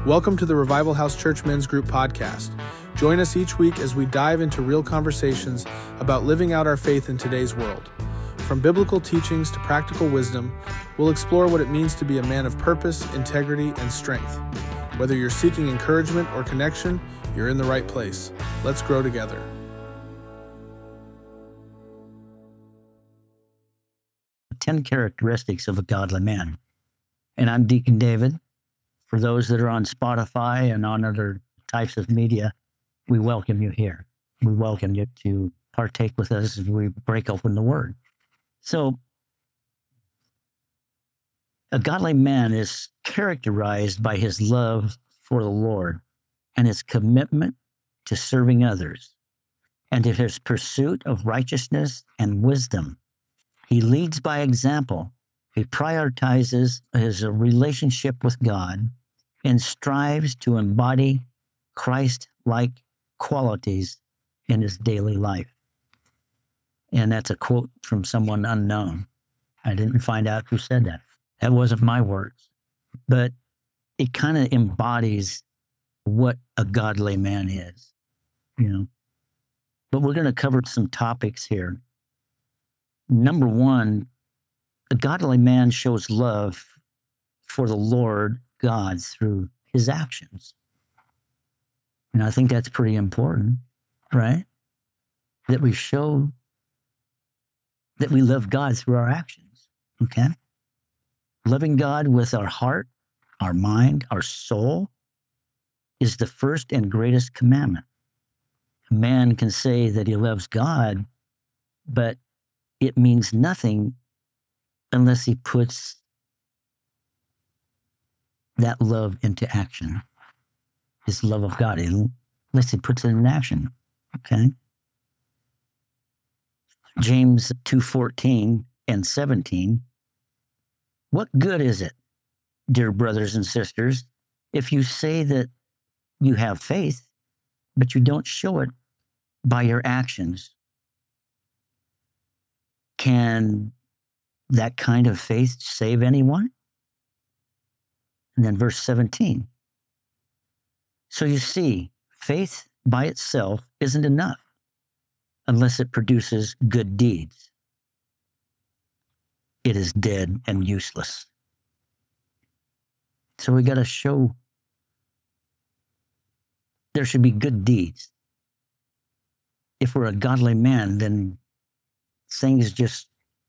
Welcome to the Revival House Church Men's Group podcast. Join us each week as we dive into real conversations about living out our faith in today's world. From biblical teachings to practical wisdom, we'll explore what it means to be a man of purpose, integrity, and strength. Whether you're seeking encouragement or connection, you're in the right place. Let's grow together. Ten characteristics of a godly man. And I'm Deacon David. For those that are on Spotify and on other types of media, we welcome you here. We welcome you to partake with us as we break open the Word. So, a godly man is characterized by his love for the Lord and his commitment to serving others and to his pursuit of righteousness and wisdom. He leads by example. He prioritizes his relationship with God and strives to embody Christ-like qualities in his daily life. And that's a quote from someone unknown. I didn't find out who said that. That wasn't my words. But it kind of embodies what a godly man is, you know. But we're going to cover some topics here. Number one, a godly man shows love for the Lord God through his actions. And I think that's pretty important, right? That we show that we love God through our actions, okay? Loving God with our heart, our mind, our soul is the first and greatest commandment. A man can say that he loves God, but it means nothing unless he puts that love into action. His love of God, unless he puts it in action, okay? James 2:14 and 17. What good is it, dear brothers and sisters, if you say that you have faith, but you don't show it by your actions? Can that kind of faith save anyone? And then verse 17. So you see, faith by itself isn't enough unless it produces good deeds. It is dead and useless. So we got to show there should be good deeds. If we're a godly man, then things just,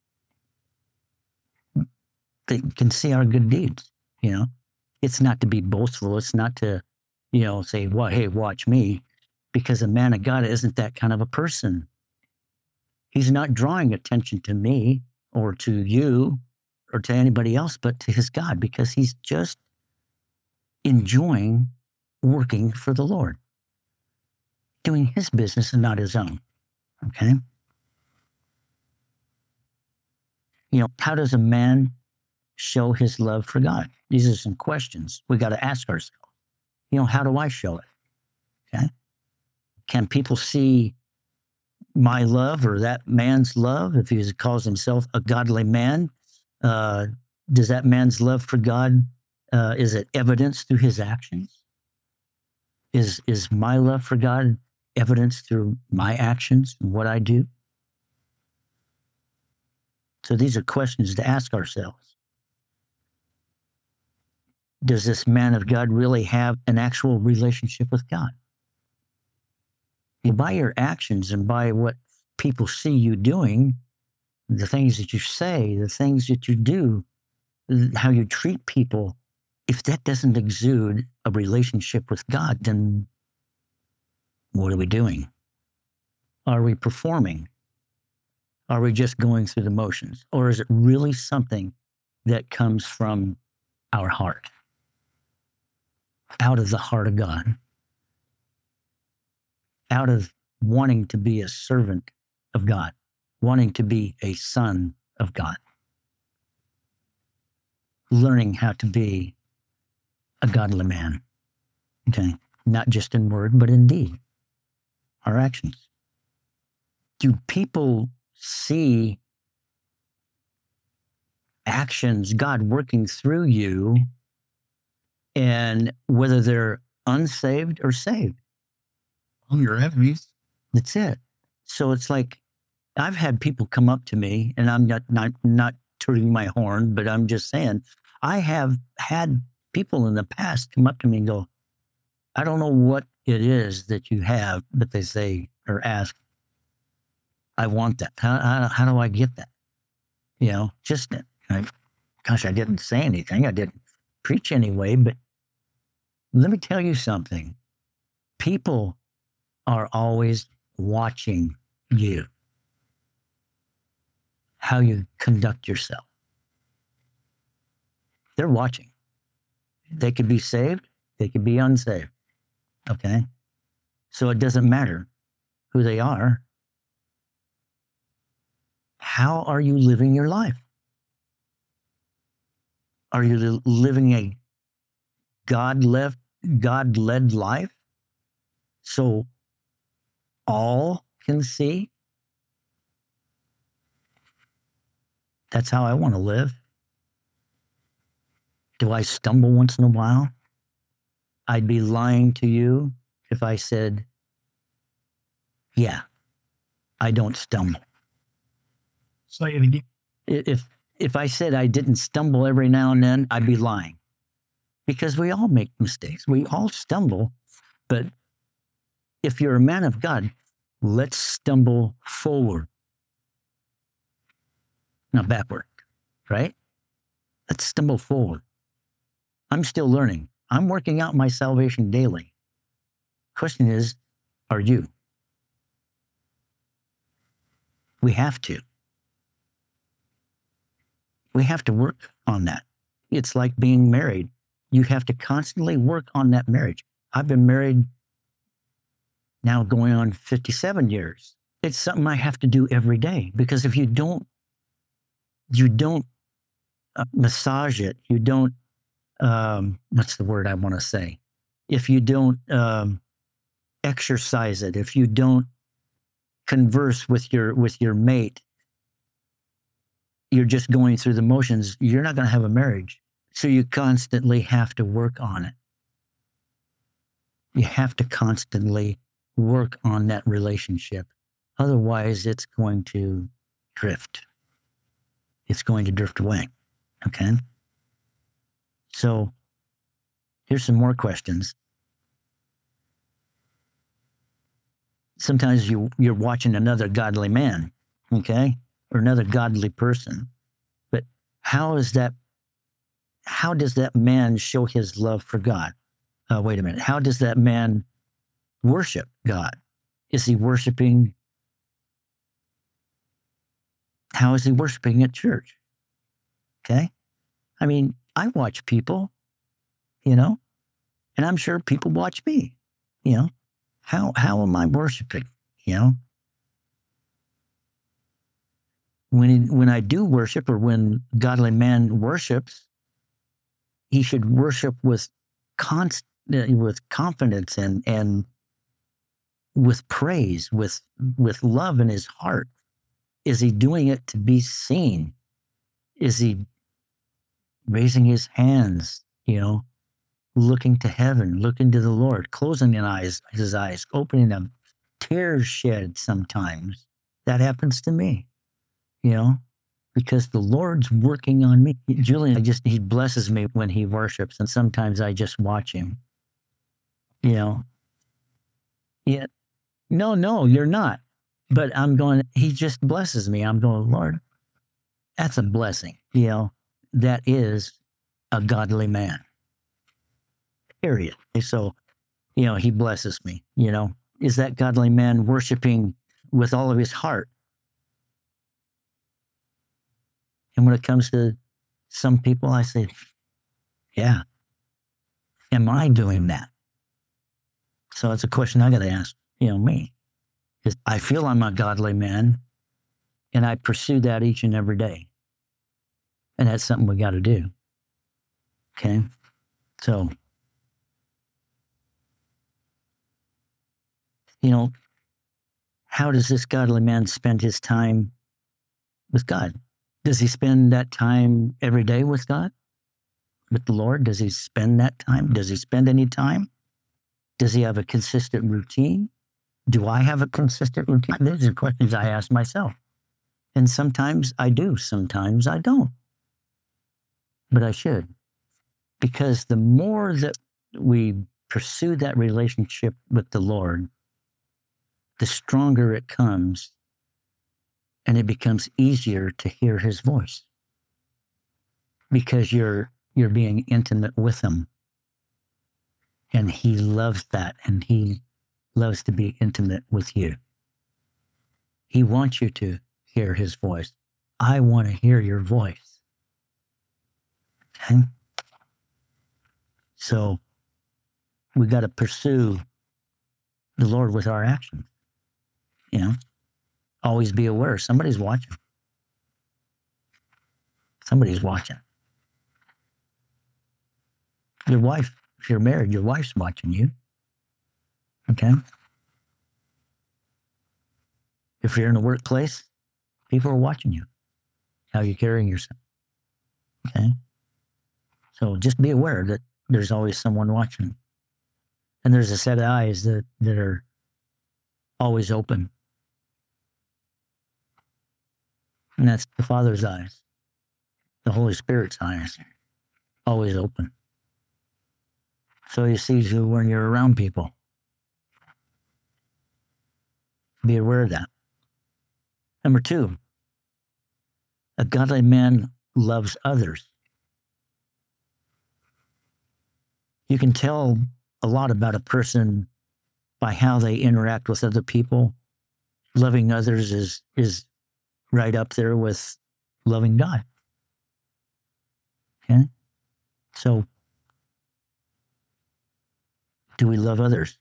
they can see our good deeds, you know. It's not to be boastful. It's not to, say, well, hey, watch me, because a man of God isn't that kind of a person. He's not drawing attention to me or to you or to anybody else, but to his God, because he's just enjoying working for the Lord, doing his business and not his own, okay? How does a man show his love for God? These are some questions we got to ask ourselves. How do I show it? Okay. Can people see my love or that man's love if he calls himself a godly man? Does that man's love for God, is it evidenced through his actions? Is my love for God evidenced through my actions and what I do? So these are questions to ask ourselves. Does this man of God really have an actual relationship with God? By your actions and by what people see you doing, the things that you say, the things that you do, how you treat people, if that doesn't exude a relationship with God, then what are we doing? Are we performing? Are we just going through the motions? Or is it really something that comes from our heart? Out of the heart of God, out of wanting to be a servant of God, wanting to be a son of God, learning how to be a godly man, okay? Not just in word, but in deed, our actions. Do people see actions, God working through you and whether they're unsaved or saved. Oh, your enemies. That's it. So it's like I've had people come up to me, and I'm not tooting my horn, but I'm just saying I have had people in the past come up to me and go, I don't know what it is that you have, but they say or ask, I want that. How do I get that? Gosh, I didn't say anything. I didn't preach anyway, but let me tell you something. People are always watching you, how you conduct yourself. They're watching. They could be saved. They could be unsaved. Okay? So it doesn't matter who they are. How are you living your life? Are you living a God-led life so all can see? That's how I want to live. Do I stumble once in a while? I'd be lying to you if I said, yeah, I don't stumble. Say it again. If I said I didn't stumble every now and then, I'd be lying. Because we all make mistakes. We all stumble. But if you're a man of God, let's stumble forward, not backward, right? Let's stumble forward. I'm still learning. I'm working out my salvation daily. Question is, are you? We have to. We have to work on that. It's like being married. You have to constantly work on that marriage. I've been married now going on 57 years. It's something I have to do every day, because if you don't massage it, you don't, what's the word I want to say? If you don't exercise it, if you don't converse with your mate, you're just going through the motions, you're not going to have a marriage. So you constantly have to work on it. You have to constantly work on that relationship. Otherwise, it's going to drift. It's going to drift away. Okay? So here's some more questions. Sometimes you're watching another godly man, okay? Or another godly person. But how does that man show his love for God? Wait a minute. How does that man worship God? Is he worshiping? How is he worshiping at church? Okay? I mean, I watch people, and I'm sure people watch me, How am I worshiping, When I do worship, or when godly man worships, he should worship with confidence and with praise, with love in his heart. Is he doing it to be seen? Is he raising his hands, looking to heaven, looking to the Lord, closing his eyes, opening them, tears shed sometimes? That happens to me, because the Lord's working on me. Julian, he blesses me when he worships, and sometimes I just watch him, Yeah. No, you're not. But he just blesses me. I'm going, Lord, that's a blessing. That is a godly man. Period. So, he blesses me, Is that godly man worshiping with all of his heart? And when it comes to some people, I say, yeah. Am I doing that? So it's a question I got to ask, me. Because I feel I'm a godly man, and I pursue that each and every day. And that's something we got to do. Okay? So, how does this godly man spend his time with God? Does he spend that time every day with God? with the Lord? Does he spend that time? Does he spend any time? Does he have a consistent routine? Do I have a consistent routine? These are questions I ask myself. And sometimes I do, sometimes I don't. But I should. Because the more that we pursue that relationship with the Lord, the stronger it comes, and it becomes easier to hear his voice. Because you're being intimate with him. And he loves that, and he loves to be intimate with you. He wants you to hear his voice. I want to hear your voice. Okay? So we got to pursue the Lord with our actions. You know, always be aware somebody's watching. Somebody's watching. Your wife, if you're married, your wife's watching you. Okay? If you're in the workplace, people are watching you, how you're carrying yourself. Okay? So just be aware that there's always someone watching. And there's a set of eyes that are always open. And that's the Father's eyes, the Holy Spirit's eyes, always open. So he sees you when you're around people. Be aware of that. Number 2, a godly man loves others. You can tell a lot about a person by how they interact with other people. Loving others is right up there with loving God. Okay? So, do we love others?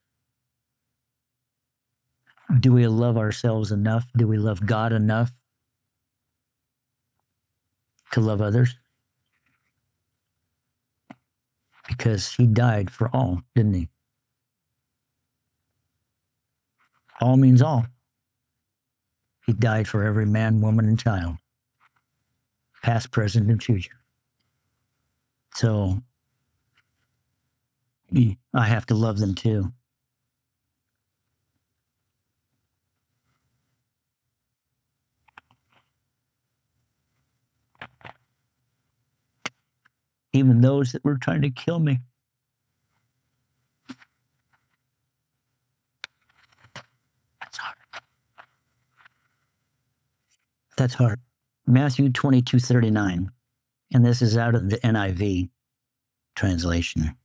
Do we love ourselves enough? Do we love God enough to love others? Because he died for all, didn't he? All means all. He died for every man, woman, and child, past, present, and future. So I have to love them too. Even those that were trying to kill me. That's hard. That's hard. Matthew 22:39, and this is out of the NIV translation.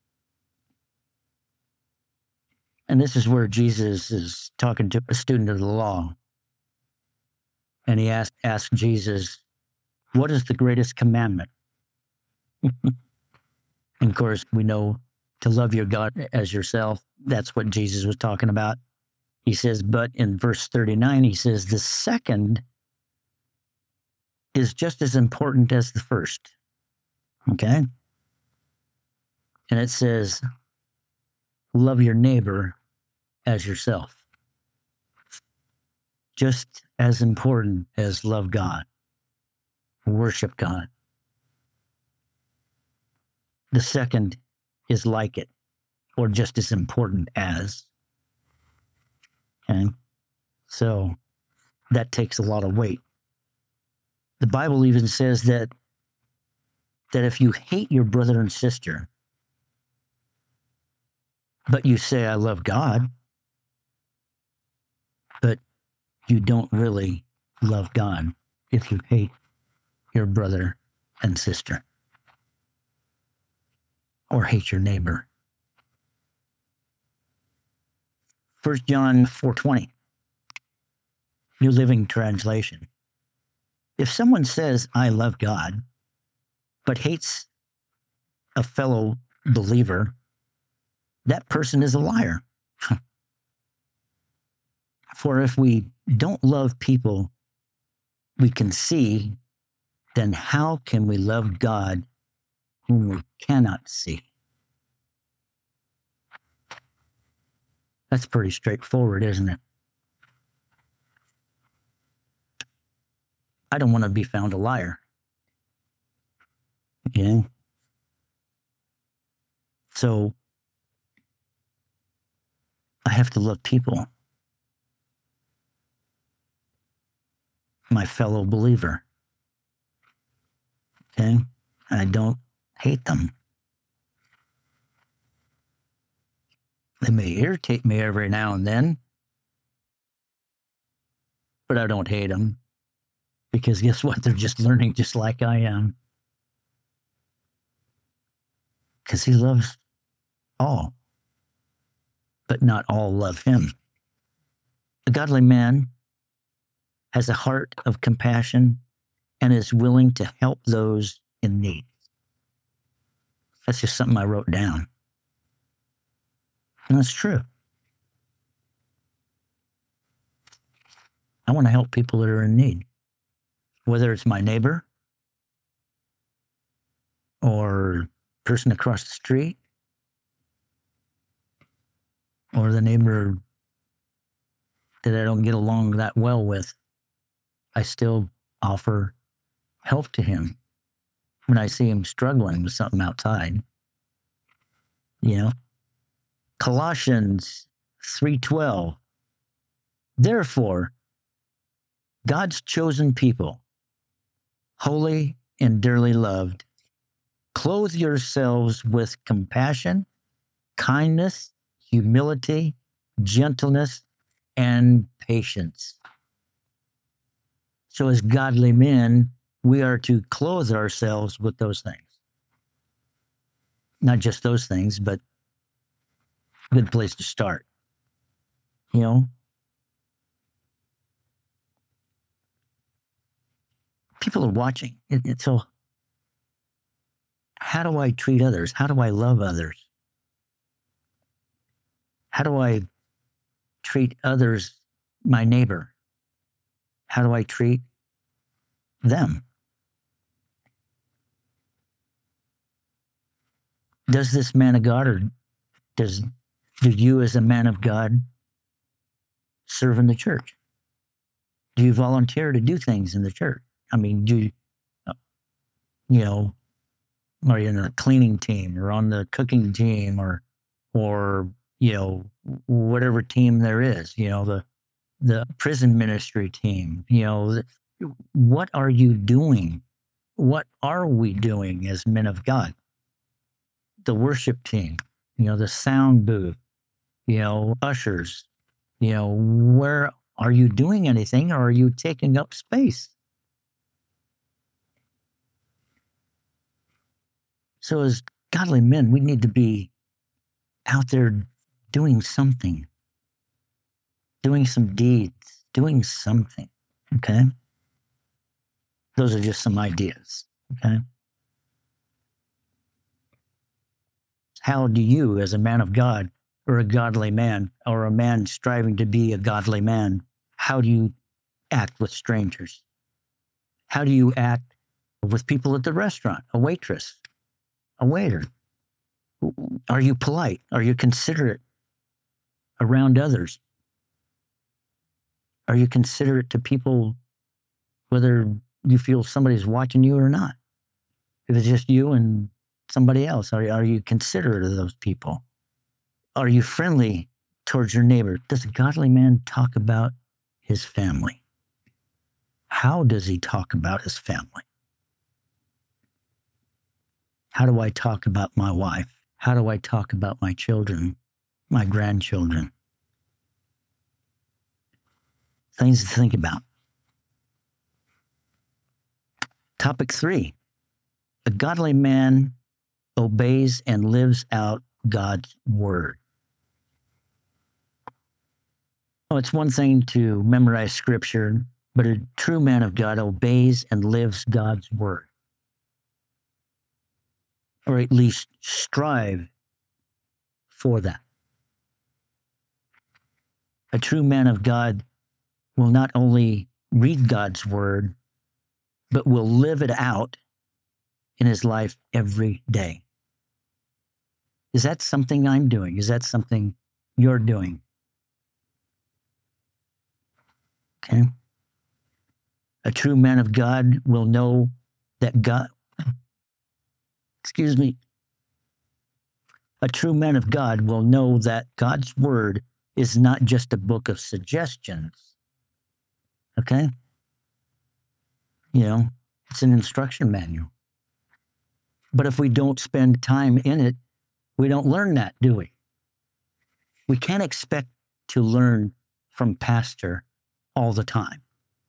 And this is where Jesus is talking to a student of the law. And he asked Jesus, what is the greatest commandment? And of course, we know to love your God as yourself. That's what Jesus was talking about. He says, but in verse 39, he says, the second is just as important as the first. Okay? And it says, love your neighbor as yourself. Just as important as love God, worship God. The second is like it, or just as important as. Okay? So that takes a lot of weight. The Bible even says that if you hate your brother and sister, but you say, I love God, but you don't really love God if you hate your brother and sister or hate your neighbor. 1 John 4:20, New Living Translation. If someone says, I love God, but hates a fellow believer, that person is a liar. For if we don't love people we can see, then how can we love God whom we cannot see? That's pretty straightforward, isn't it? I don't want to be found a liar. Yeah. So I have to love people, my fellow believer. Okay? I don't hate them. They may irritate me every now and then, but I don't hate them, because guess what? They're just learning just like I am. Because he loves all, but not all love him. A godly man has a heart of compassion and is willing to help those in need. That's just something I wrote down. And that's true. I want to help people that are in need, whether it's my neighbor or person across the street or the neighbor that I don't get along that well with. I still offer help to him when I see him struggling with something outside. You know? Colossians 3:12. Therefore, God's chosen people, holy and dearly loved, clothe yourselves with compassion, kindness, humility, gentleness, and patience. So as godly men, we are to clothe ourselves with those things. Not just those things, but a good place to start. You know? People are watching. So how do I treat others? How do I love others? How do I treat others, my neighbor? How do I treat them? Does this man of God, or do you as a man of God serve in the church? Do you volunteer to do things in the church? I mean, are you in a cleaning team or on the cooking team or whatever team there is, the prison ministry team, what are you doing? What are we doing as men of God? The worship team, the sound booth, ushers, where are you doing anything, or are you taking up space? So as godly men, we need to be out there doing something, doing some deeds, doing something, okay? Those are just some ideas, okay? How do you, as a man of God, or a godly man, or a man striving to be a godly man, how do you act with strangers? How do you act with people at the restaurant, a waitress, a waiter? Are you polite? Are you considerate around others? Are you considerate to people, whether you feel somebody's watching you or not? If it's just you and somebody else, are you considerate of those people? Are you friendly towards your neighbor? Does a godly man talk about his family? How does he talk about his family? How do I talk about my wife? How do I talk about my children, my grandchildren? Things to think about. Topic 3. A godly man obeys and lives out God's word. Well, it's one thing to memorize scripture, but a true man of God obeys and lives God's word. Or at least strive for that. A true man of God will not only read God's word, but will live it out in his life every day. Is that something I'm doing? Is that something you're doing? Okay. A true man of God will know that God, A true man of God will know that God's word is not just a book of suggestions. Okay? It's an instruction manual. But if we don't spend time in it, we don't learn that, do we? We can't expect to learn from pastor all the time.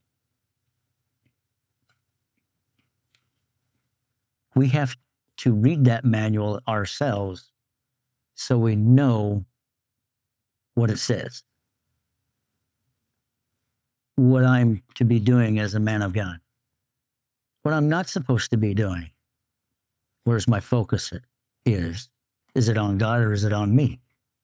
We have to read that manual ourselves so we know what it says, what I'm to be doing as a man of God, what I'm not supposed to be doing. Where's my focus is? Is it on God or is it on me?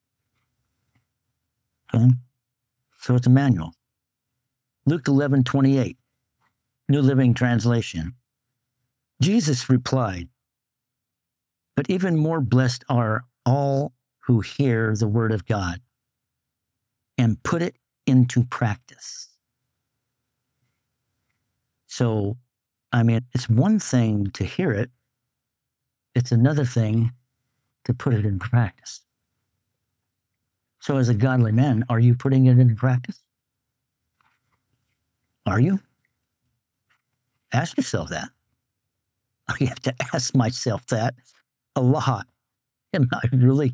Okay? So it's a manual. Luke 11:28, New Living Translation. Jesus replied, "But even more blessed are all who hear the word of God and put it into practice." So, it's one thing to hear it. It's another thing to put it into practice. So as a godly man, are you putting it into practice? Are you? Ask yourself that. I have to ask myself that a lot. Am I really?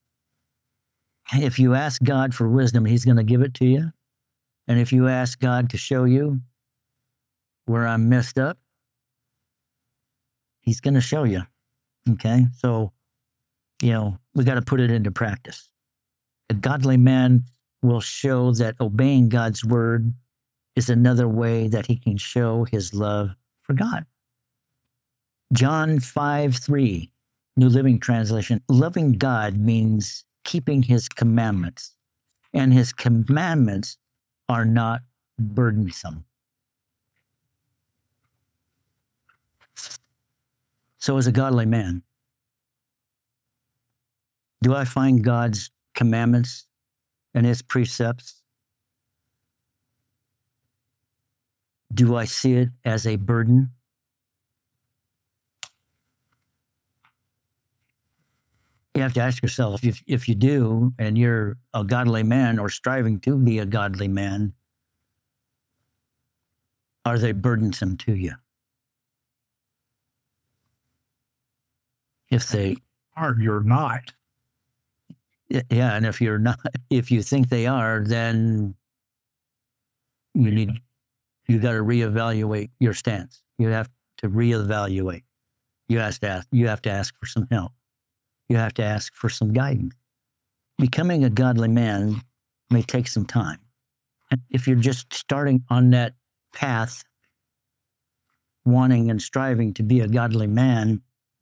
If you ask God for wisdom, he's going to give it to you. And if you ask God to show you where I'm messed up, he's going to show you. Okay? So, we got to put it into practice. A godly man will show that obeying God's word is another way that he can show his love for God. John 5:3, New Living Translation. Loving God means keeping his commandments, and his commandments are not burdensome. So as a godly man, do I find God's commandments and his precepts? Do I see it as a burden? You have to ask yourself, if you do, and you're a godly man or striving to be a godly man, are they burdensome to you? If they Or you're not. Yeah, and if you're not, if you think they are, then you got to reevaluate your stance. You have to reevaluate. You have to ask for some help. You have to ask for some guidance. Becoming a godly man may take some time. And if you're just starting on that path, wanting and striving to be a godly man,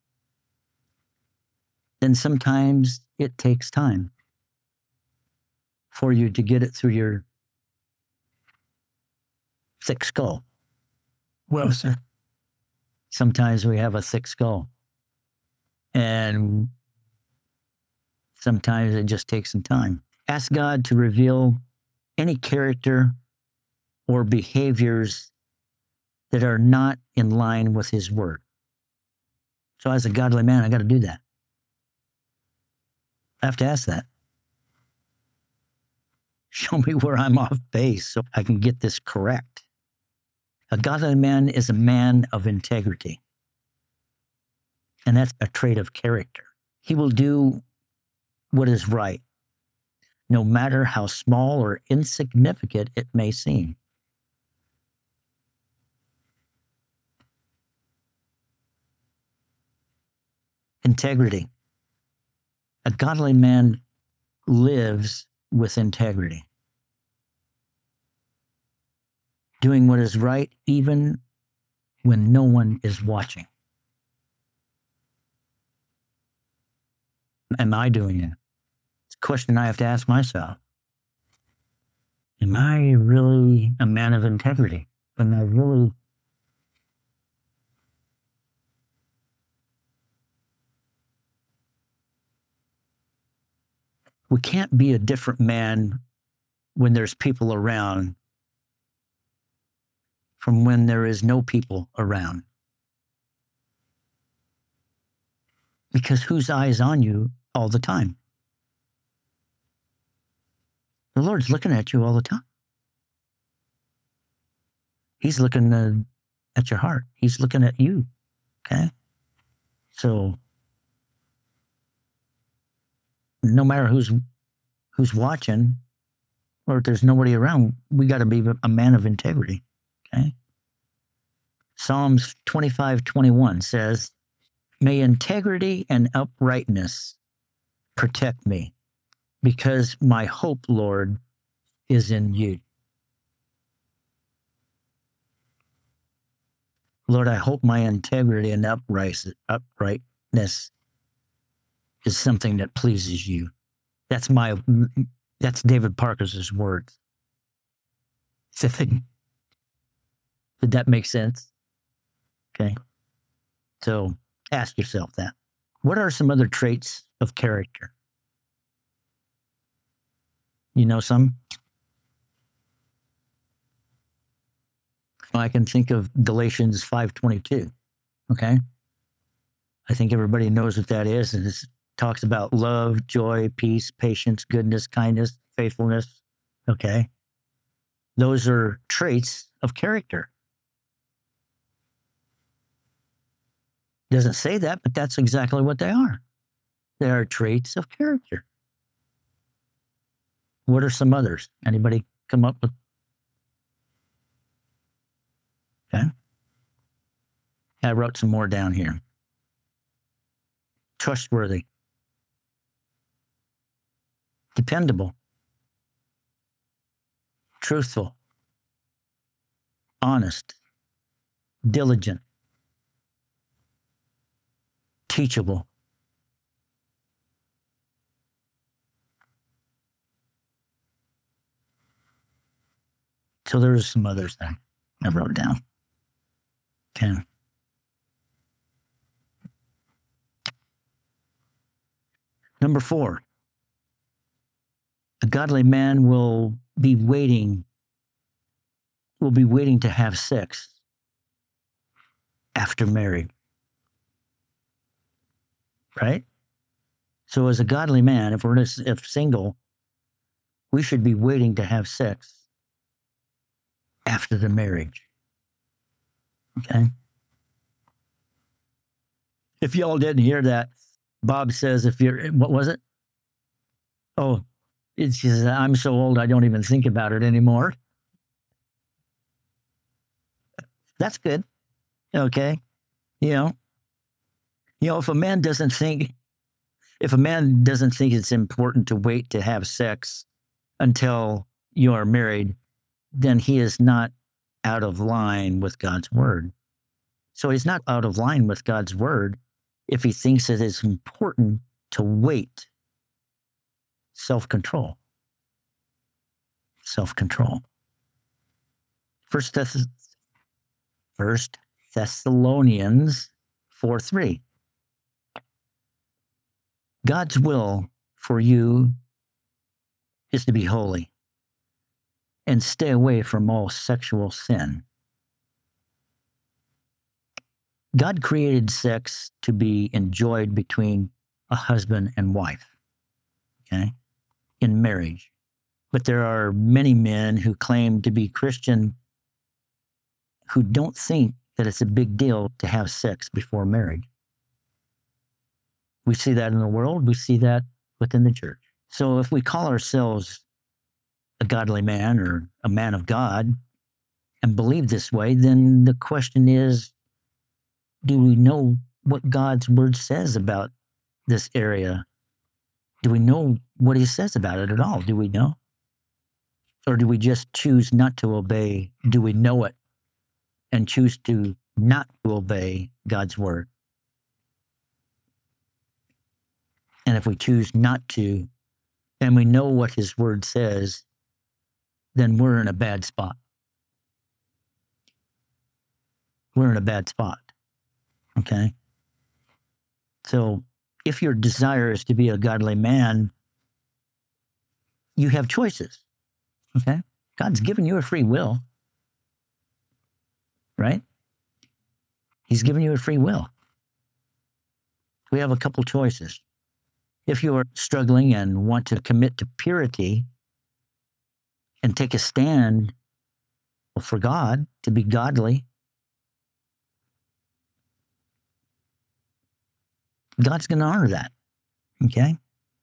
then sometimes it takes time for you to get it through your thick skull. Well, sir. Sometimes we have a thick skull. And sometimes it just takes some time. Ask God to reveal any character or behaviors that are not in line with his word. So as a godly man, I got to do that. I have to ask that. Show me where I'm off base so I can get this correct. A godly man is a man of integrity. And that's a trait of character. He will do what is right, no matter how small or insignificant it may seem. Integrity. A godly man lives with integrity, doing what is right even when no one is watching. Am I doing it? It's a question I have to ask myself. Am I really a man of integrity? Am I really We can't be a different man when there's people around from when there is no people around. Because whose eye is on you all the time. The Lord's looking at you all the time. He's looking at your heart. He's looking at you. Okay? So no matter who's watching, or if there's nobody around, we got to be a man of integrity. Okay? Psalms 25:21 says, "May integrity and uprightness protect me, because my hope, Lord, is in you." Lord, I hope my integrity and uprightness is something that pleases you. That's David Parker's words. Did that make sense? Okay. So ask yourself that. What are some other traits of character? You know some? I can think of Galatians 5:22. Okay. I think everybody knows what that is. And it talks about love, joy, peace, patience, goodness, kindness, faithfulness. Okay. Those are traits of character. Doesn't say that, but that's exactly what they are. They are traits of character. What are some others? Anybody come up with? Okay. I wrote some more down here. Trustworthy. Dependable. Truthful. Honest. Diligent. Teachable. So there's some others that I wrote down. Okay. Number 4, a godly man will be waiting to have sex after marriage. Right? So as a godly man, if single, we should be waiting to have sex after the marriage. Okay? If y'all didn't hear that, Bob says, what was it? Oh, it's just, I'm so old, I don't even think about it anymore. That's good. Okay. If a man doesn't think it's important to wait to have sex until you are married, then he is not out of line with God's word. So he's not out of line with God's word if he thinks it is important to wait. Self-control. First Thessalonians 4:3. God's will for you is to be holy and stay away from all sexual sin. God created sex to be enjoyed between a husband and wife, okay, in marriage. But there are many men who claim to be Christian who don't think that it's a big deal to have sex before marriage. We see that in the world. We see that within the church. So if we call ourselves a godly man or a man of God and believe this way, then the question is, do we know what God's word says about this area? Do we know what he says about it at all? Do we know? Or do we just choose not to obey? Do we know it and choose to not to obey God's word? And if we choose not to, and we know what his word says, then we're in a bad spot. We're in a bad spot. Okay? So if your desire is to be a godly man, you have choices. Okay? God's given you a free will. Right? He's given you a free will. We have a couple choices. If you are struggling and want to commit to purity and take a stand for God, to be godly, God's going to honor that. Okay?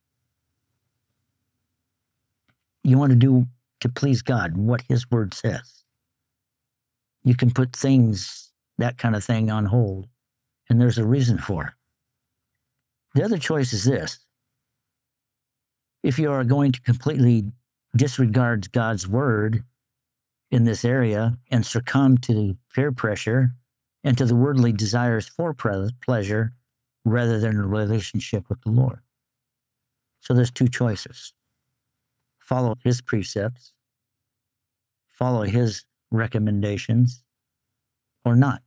You want to do to please God what His Word says. You can put things, that kind of thing, on hold, and there's a reason for it. The other choice is this. If you are going to completely disregard God's Word in this area and succumb to peer pressure and to the worldly desires for pleasure rather than a relationship with the Lord. So there's two choices. Follow His precepts, follow His recommendations, or not.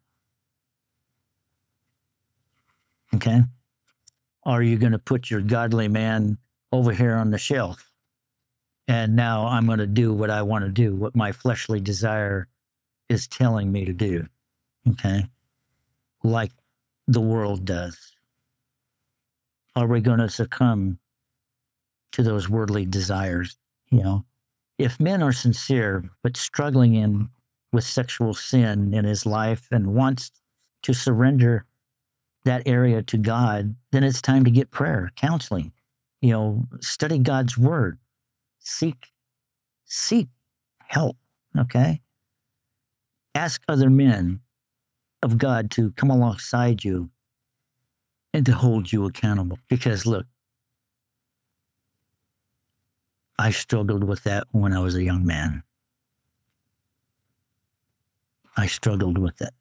Okay? Are you going to put your godly man over here on the shelf? And now I'm going to do what I want to do, what my fleshly desire is telling me to do. Okay? Like the world does. Are we going to succumb to those worldly desires? You know, if men are sincere but struggling with sexual sin in his life and wants to surrender that area to God, then it's time to get prayer, counseling. You know, study God's Word. Seek help, okay? Ask other men of God to come alongside you and to hold you accountable. Because look, I struggled with that when I was a young man. I struggled with it.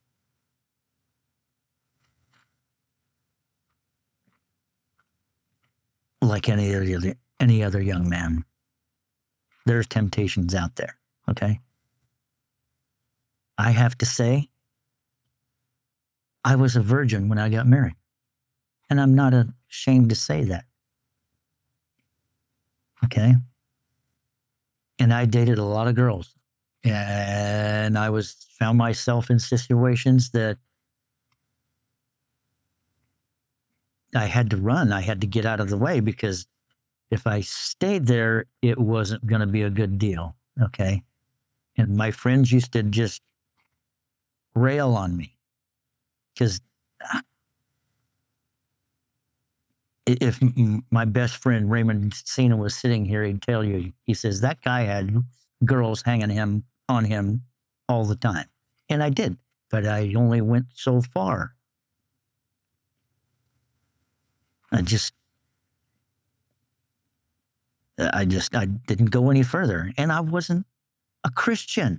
Like any other young man. There's temptations out there, okay? I have to say, I was a virgin when I got married. And I'm not ashamed to say that. Okay? And I dated a lot of girls. And I found myself in situations that I had to run. I had to get out of the way because if I stayed there, it wasn't going to be a good deal. Okay? And my friends used to just rail on me because if my best friend Raymond Cena was sitting here, he'd tell you, he says, that guy had girls hanging on him all the time. And I did, but I only went so far. I didn't go any further. And I wasn't a Christian.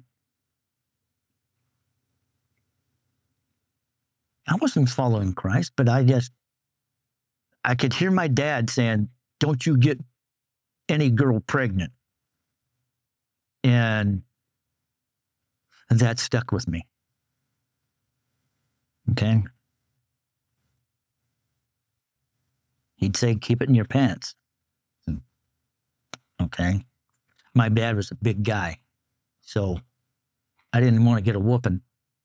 I wasn't following Christ, but I could hear my dad saying, don't you get any girl pregnant. And that stuck with me. Okay? He'd say, keep it in your pants. Okay? My dad was a big guy, so I didn't want to get a whooping.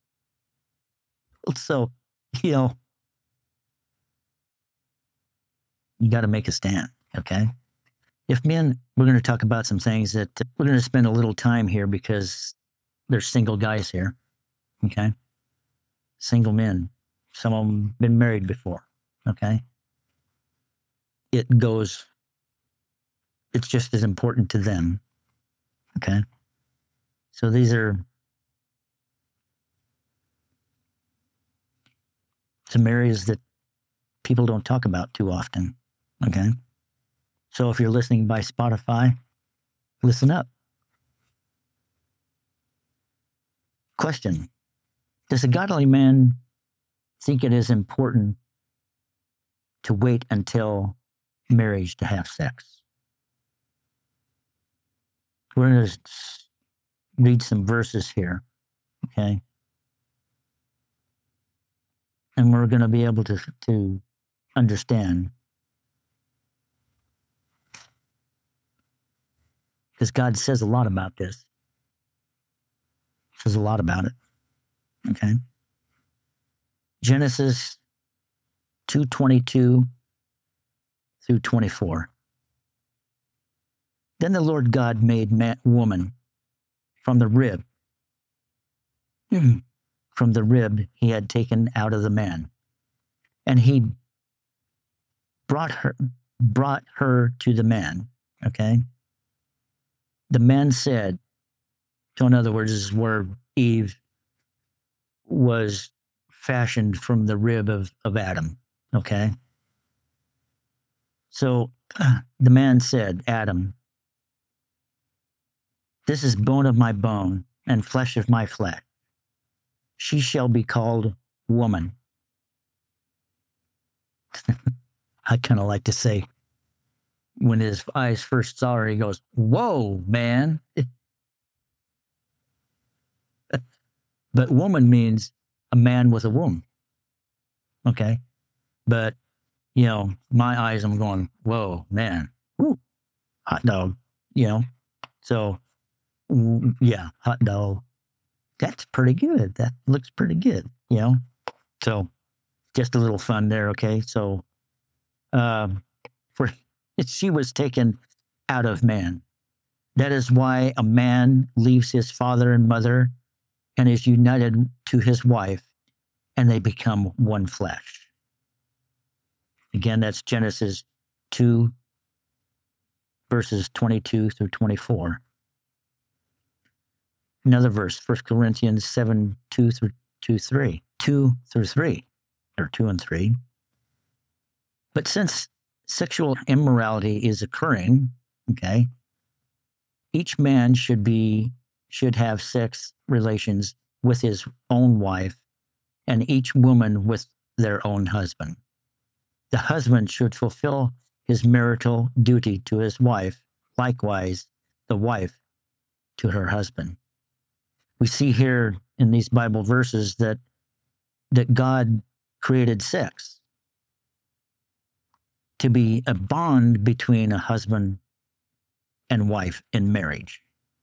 So, you know, you got to make a stand, okay? If men, we're going to talk about some things that we're going to spend a little time here because there's single guys here, okay? Single men. Some of them been married before, okay? It's just as important to them, okay? So these are some areas that people don't talk about too often, okay? So if you're listening by Spotify, listen up. Question: does a godly man think it is important to wait until marriage to have sex? We're going to read some verses here, okay? And we're going to be able to understand. Because God says a lot about this. Says a lot about it. Okay? Genesis 2:22 through 24. Then the Lord God made woman from the rib. From the rib he had taken out of the man. And he brought her to the man. Okay? The man said, so in other words, this is where Eve was fashioned from the rib of Adam. Okay? So the man said, Adam, this is bone of my bone and flesh of my flesh. She shall be called woman. I kind of like to say, when his eyes first saw her, he goes, whoa, man. But woman means a man with a womb. Okay? But, you know, my eyes, I'm going, whoa, man. Woo, hot dog, you know? So, yeah, hot dog. That's pretty good. That looks pretty good, you know? So, just a little fun there, okay? So, she was taken out of man. That is why a man leaves his father and mother and is united to his wife, and they become one flesh. Again, that's Genesis 2, verses 22 through 24. Another verse, 1 Corinthians 7, 2 through 3. Or 2 and 3. But since sexual immorality is occurring, okay, each man should have sex relations with his own wife, and each woman with their own husband. The husband should fulfill his marital duty to his wife, likewise the wife to her husband. We see here in these Bible verses that God created sex to be a bond between a husband and wife in marriage.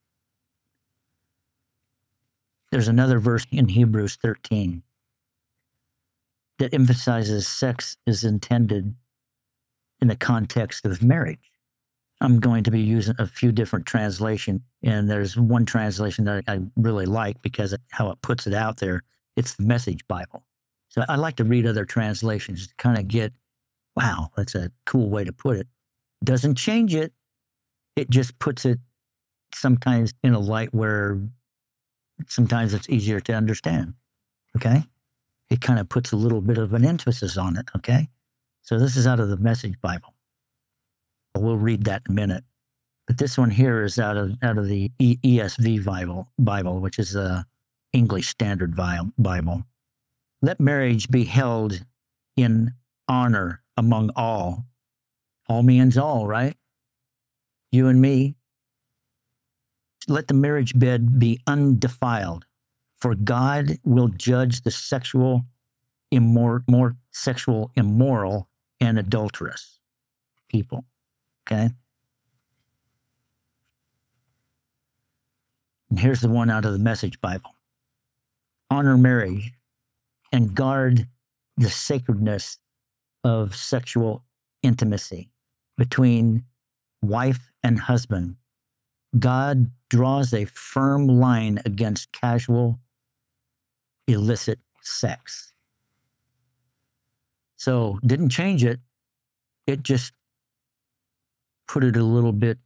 There's another verse in Hebrews 13 that emphasizes sex is intended in the context of marriage. I'm going to be using a few different translations, and there's one translation that I really like because of how it puts it out there. It's the Message Bible. So I like to read other translations to kind of get, wow, that's a cool way to put it. Doesn't change it. It just puts it sometimes in a light where sometimes it's easier to understand, okay? It kind of puts a little bit of an emphasis on it, okay? So this is out of the Message Bible. We'll read that in a minute. But this one here is out of the ESV Bible, which is the English Standard Bible. Let marriage be held in honor among all. All means all, right? You and me. Let the marriage bed be undefiled, for God will judge the sexual immoral and adulterous people. Okay? And here's the one out of the Message Bible. Honor marriage and guard the sacredness of sexual intimacy between wife and husband. God draws a firm line against casual, illicit sex. So, didn't change it. It just put it a little bit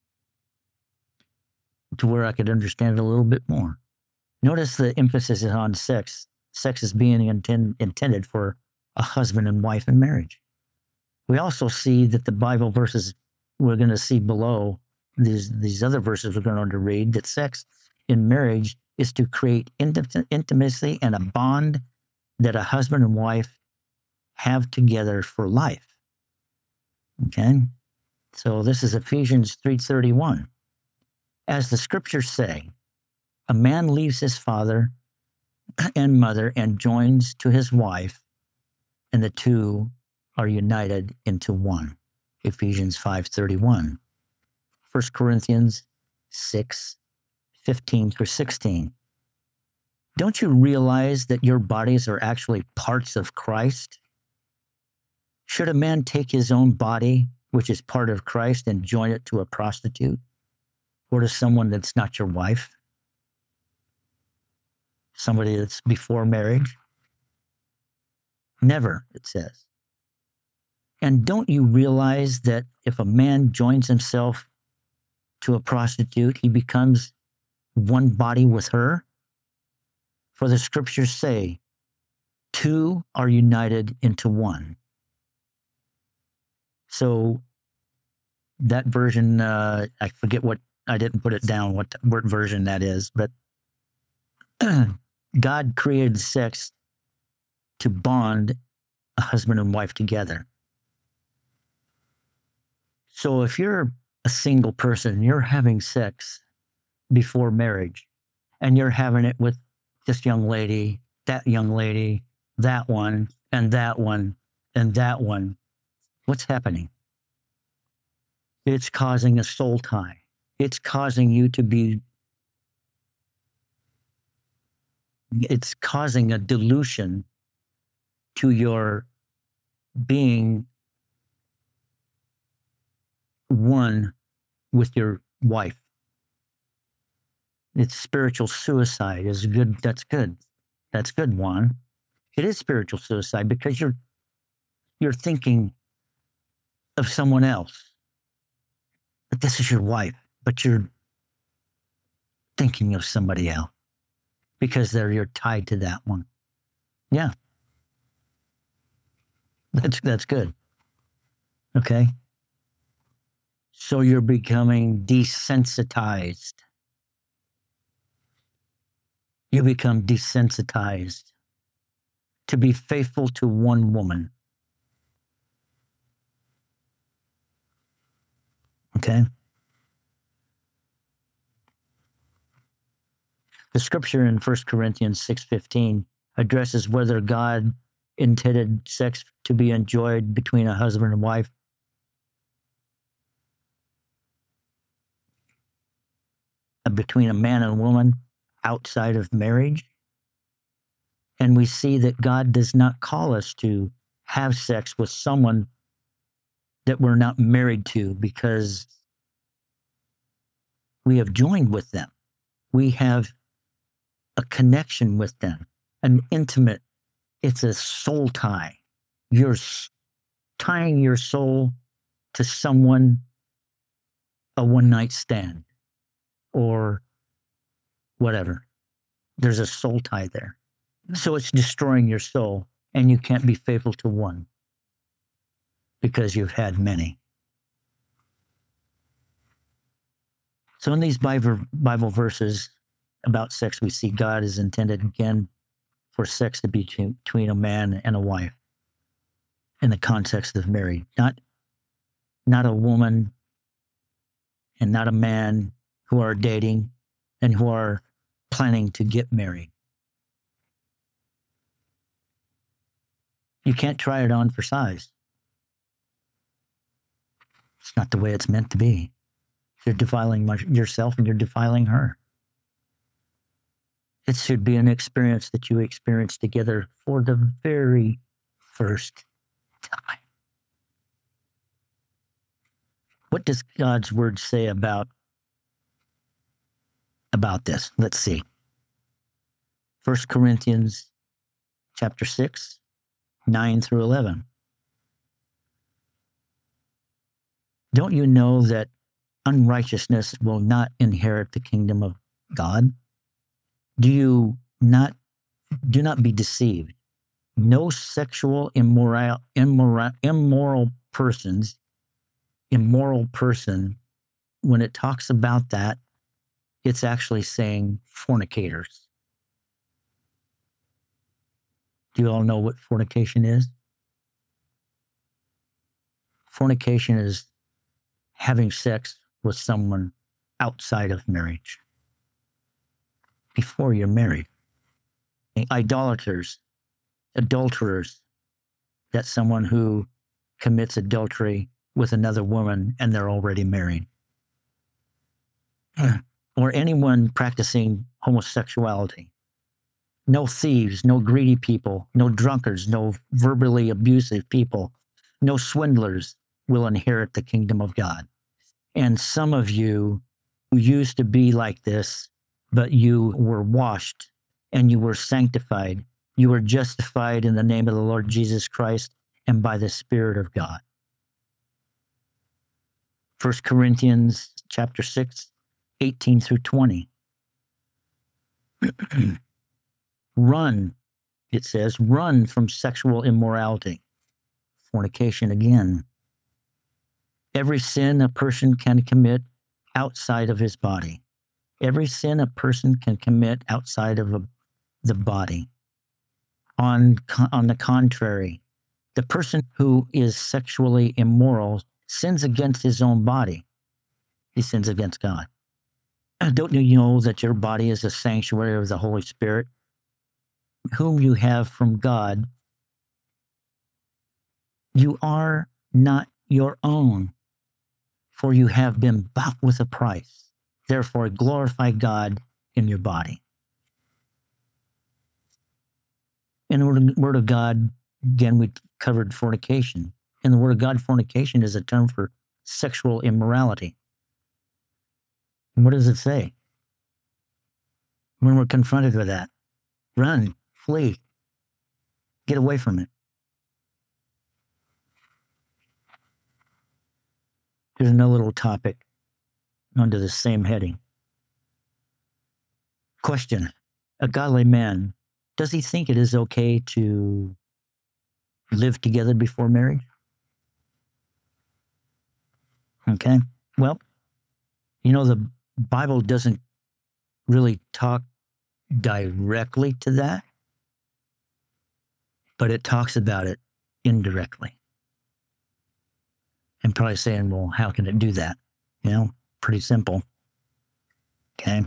to where I could understand it a little bit more. Notice the emphasis is on sex. Sex is being intended for a husband and wife in marriage. We also see that the Bible verses we're going to see below, these other verses we're going to read, that sex in marriage is to create intimacy and a bond that a husband and wife have together for life. Okay? So this is Ephesians 3:31. As the scriptures say, a man leaves his father and mother and joins to his wife, and the two are united into one. Ephesians 5:31. 1 Corinthians 6:15-16. Don't you realize that your bodies are actually parts of Christ? Should a man take his own body, which is part of Christ, and join it to a prostitute or to someone that's not your wife? Somebody that's before marriage? Never, it says. And don't you realize that if a man joins himself to a prostitute, he becomes one body with her? For the scriptures say, two are united into one. So that version, I forget what, I didn't put it down, what version that is, but God created sex to bond a husband and wife together. So if you're a single person, you're having sex before marriage, and you're having it with this young lady, that one, and that one, and that one, what's happening? It's causing a soul tie. It's causing you to be, it's causing a dilution to your being one with your wife. It's spiritual suicide. Is good. That's good. That's good, Juan. It is spiritual suicide because you're thinking of someone else. But this is your wife, but you're thinking of somebody else because you're tied to that one. Yeah. That's good. Okay. So you're becoming desensitized. You become desensitized to be faithful to one woman. Okay? The scripture in 1 Corinthians 6:15 addresses whether God intended sex to be enjoyed between a husband and wife. Between a man and a woman outside of marriage. And we see that God does not call us to have sex with someone that we're not married to because we have joined with them. We have a connection with them, an intimate, it's a soul tie. You're tying your soul to someone, a one-night stand or whatever. There's a soul tie there. So it's destroying your soul, and you can't be faithful to one because you've had many. So in these Bible verses about sex, we see God is intended again for sex to be between a man and a wife in the context of marriage, not a woman and not a man who are dating and who are planning to get married. You can't try it on for size. It's not the way it's meant to be. You're defiling yourself and you're defiling her. It should be an experience that you experience together for the very first time. What does God's word say about this? Let's see. 1 Corinthians chapter 6, 9 through 11. Don't you know that unrighteousness will not inherit the kingdom of God? Do not be deceived. No sexual immoral person, when it talks about that, it's actually saying fornicators. Do you all know what fornication is? Fornication is having sex with someone outside of marriage, before you're married. Adulterers, that's someone who commits adultery with another woman and they're already married. Or anyone practicing homosexuality. No thieves, no greedy people, no drunkards, no verbally abusive people, No swindlers will inherit the kingdom of God. And some of you who used to be like this, but you were washed and you were sanctified. You were justified in the name of the Lord Jesus Christ and by the Spirit of God. 1 Corinthians chapter 6, 18 through 20. Run, it says, run from sexual immorality. Fornication again. Every sin a person can commit outside of his body. Every sin a person can commit outside of the body. On the contrary, the person who is sexually immoral sins against his own body. He sins against God. Don't you know that your body is a sanctuary of the Holy Spirit, whom you have from God? You are not your own, for you have been bought with a price. Therefore, glorify God in your body. In the Word of God, again, we covered fornication. In the Word of God, fornication is a term for sexual immorality. And what does it say? When we're confronted with that, run, flee, get away from it. Here's another little topic under the same heading. Question: a godly man, does he think it is okay to live together before marriage? Okay. Well, you know, the Bible doesn't really talk directly to that, but it talks about it indirectly. And probably saying, well, how can it do that? You know, pretty simple. Okay.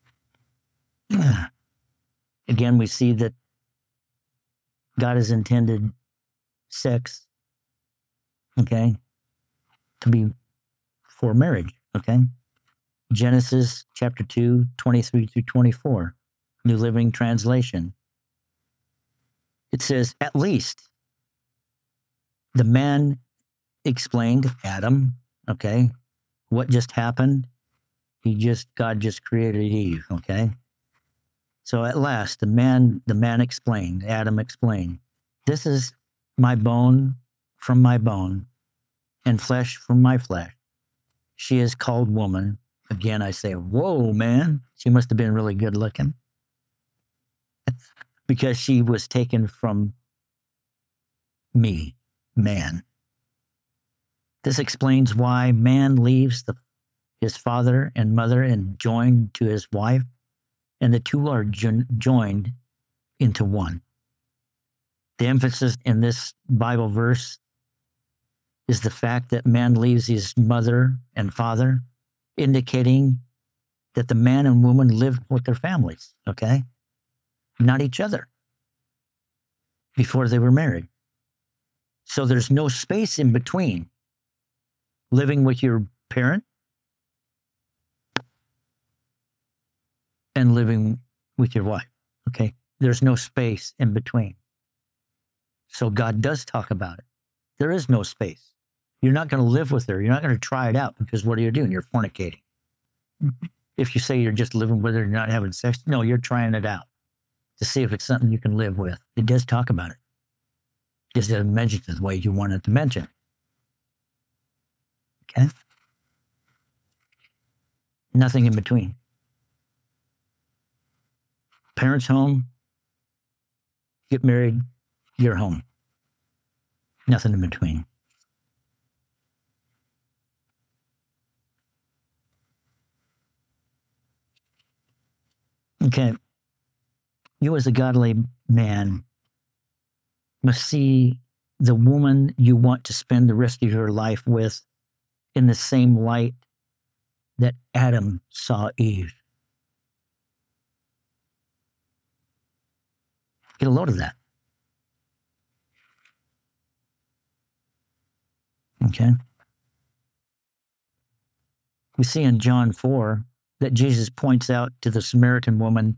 Again, we see that God has intended sex, okay, to be for marriage, okay? Genesis chapter 2, 23 through 24, New Living Translation. It says, at least the man explained, Adam, okay, what just happened? God just created Eve, okay? So at last, the man explained, Adam explained, this is my bone from my bone and flesh from my flesh. She is called woman. Again, I say, whoa, man, she must have been really good looking because she was taken from me, man. This explains why man leaves his father and mother and joined to his wife, and the two are joined into one. The emphasis in this Bible verse is the fact that man leaves his mother and father, indicating that the man and woman lived with their families, okay? Not each other before they were married. So there's no space in between living with your parent and living with your wife, okay? There's no space in between. So God does talk about it. There is no space. You're not going to live with her. You're not going to try it out because what are you doing? You're fornicating. If you say you're just living with her, you're not having sex, no, you're trying it out to see if it's something you can live with. It does talk about it. Just doesn't mention it the way you want it to mention. Okay? Nothing in between. Parents home, get married, you're home. Nothing in between. Okay. You as a godly man must see the woman you want to spend the rest of your life with in the same light that Adam saw Eve. Get a load of that. Okay. We see in John 4 that Jesus points out to the Samaritan woman,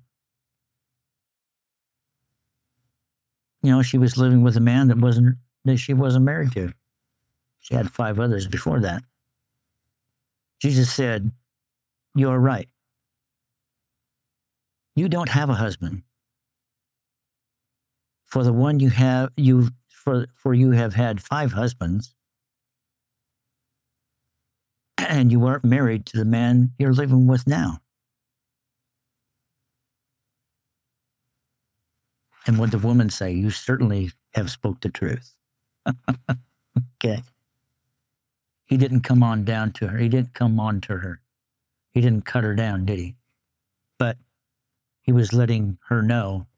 you know, she was living with a man that she wasn't married to. She had 5 others before that. Jesus said, "You are right. You don't have a husband. For the one you have, you have had 5 husbands, and you aren't married to the man you're living with now." And what the woman say? "You certainly have spoke the truth." Okay. He didn't come on down to her. He didn't come on to her. He didn't cut her down, did he? But he was letting her know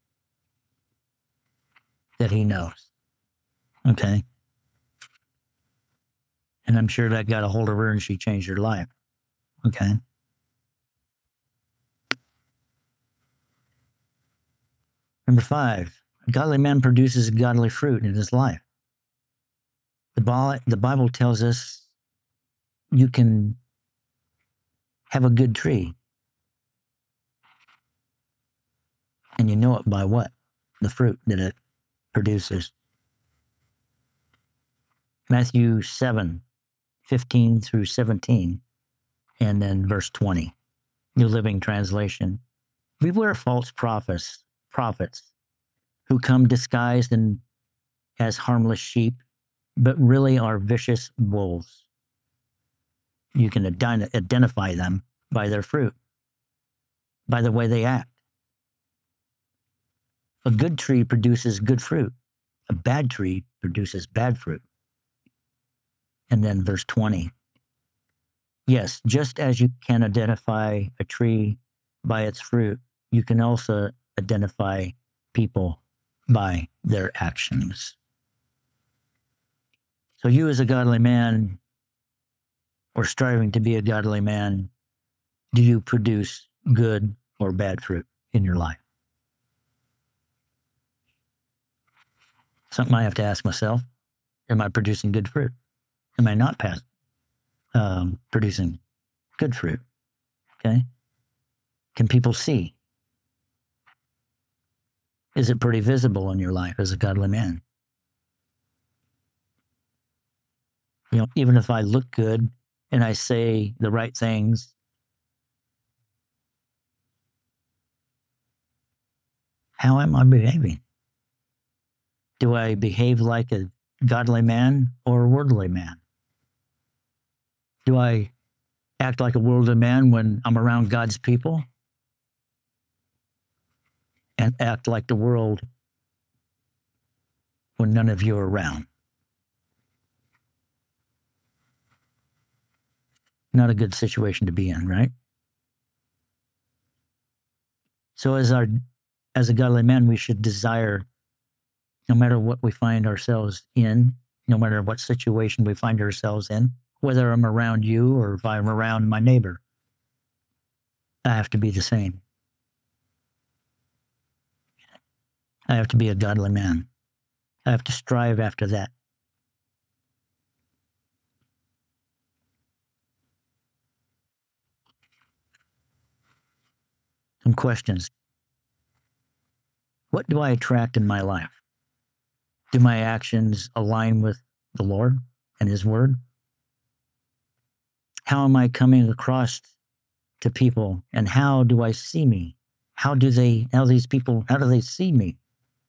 that he knows. Okay. And I'm sure that got a hold of her and she changed her life. Okay. Number 5, a godly man produces godly fruit in his life. The Bible tells us you can have a good tree. And you know it by what? The fruit that it produces. Matthew 7:15 through 17, and then verse 20, New Living Translation. "Beware false prophets who come disguised as harmless sheep, but really are vicious wolves. You can identify them by their fruit, by the way they act. A good tree produces good fruit. A bad tree produces bad fruit." And then verse 20. "Yes, just as you can identify a tree by its fruit, you can also identify people by their actions." So you as a godly man, or striving to be a godly man, do you produce good or bad fruit in your life? Something I have to ask myself. Am I producing good fruit? Am I not producing good fruit? Okay. Can people see? Is it pretty visible in your life as a godly man? You know, even if I look good and I say the right things, how am I behaving? Do I behave like a godly man or a worldly man? Do I act like a worldly man when I'm around God's people, and act like the world when none of you are around? Not a good situation to be in, right? So as a godly man, we should desire, no matter what we find ourselves in, no matter what situation we find ourselves in, whether I'm around you or if I'm around my neighbor, I have to be the same. I have to be a godly man. I have to strive after that. Some questions. What do I attract in my life? Do my actions align with the Lord and His Word? How am I coming across to people, and how do I see me? How do they see me?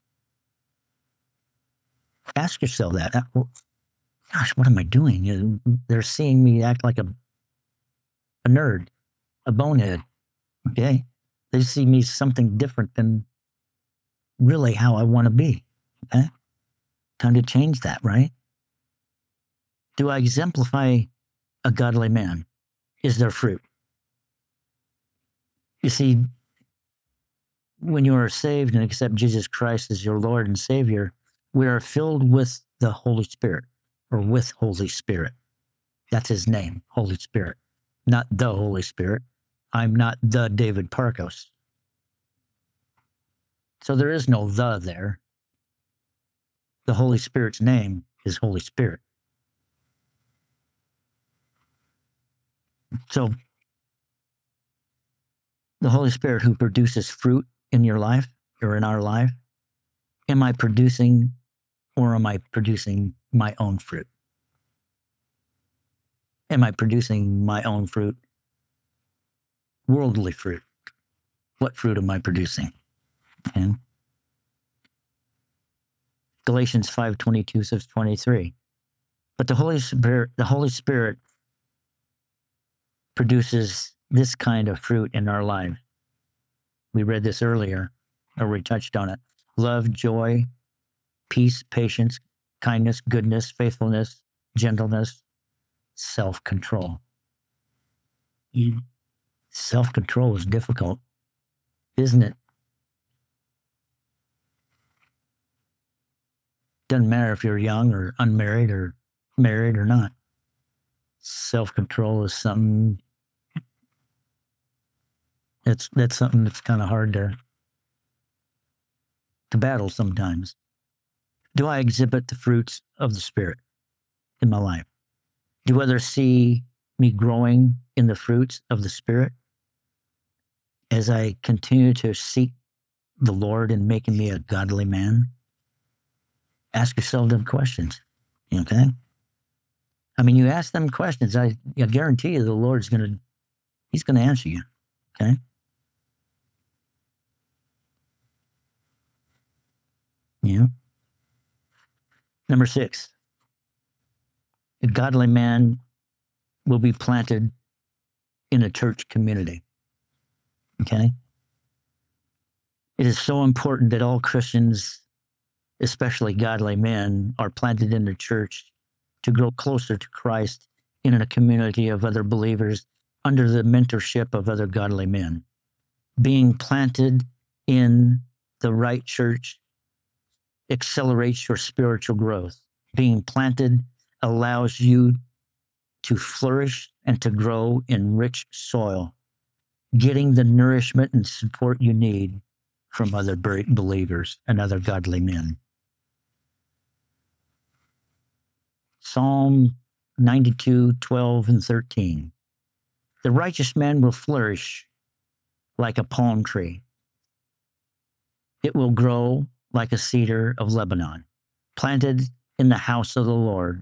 Ask yourself that. Gosh, what am I doing? They're seeing me act like a nerd, a bonehead. Okay? They see me something different than really how I want to be. Okay? Time to change that, right? Do I exemplify a godly man? Is there fruit? You see, when you are saved and accept Jesus Christ as your Lord and Savior, we are filled with the Holy Spirit, or with Holy Spirit. That's His name, Holy Spirit, not the Holy Spirit. I'm not the David Parkos. So there is no the there. The Holy Spirit's name is Holy Spirit. So the Holy Spirit who produces fruit in your life or in our life, am I producing, or am I producing my own fruit? Am I producing my own fruit? Worldly fruit. What fruit am I producing? Okay. Galatians 5:22 says 23. But the Holy Spirit produces this kind of fruit in our life. We read this earlier, or we touched on it. Love, joy, peace, patience, kindness, goodness, faithfulness, gentleness, self-control. Self-control is difficult, isn't it? Doesn't matter if you're young or unmarried or married or not. Self-control is something that's something that's kind of hard to battle sometimes. Do I exhibit the fruits of the Spirit in my life? Do others see me growing in the fruits of the Spirit as I continue to seek the Lord in making me a godly man? Ask yourself them questions, okay? I mean, you ask them questions, I guarantee you the Lord's He's going to answer you, okay? Yeah. Number 6, a godly man will be planted in a church community, okay? It is so important that all Christians, especially godly men, are planted in the church to grow closer to Christ in a community of other believers under the mentorship of other godly men. Being planted in the right church accelerates your spiritual growth. Being planted allows you to flourish and to grow in rich soil, getting the nourishment and support you need from other believers and other godly men. Psalm 92:12-13. The righteous man will flourish like a palm tree. It will grow like a cedar of Lebanon, planted in the house of the Lord.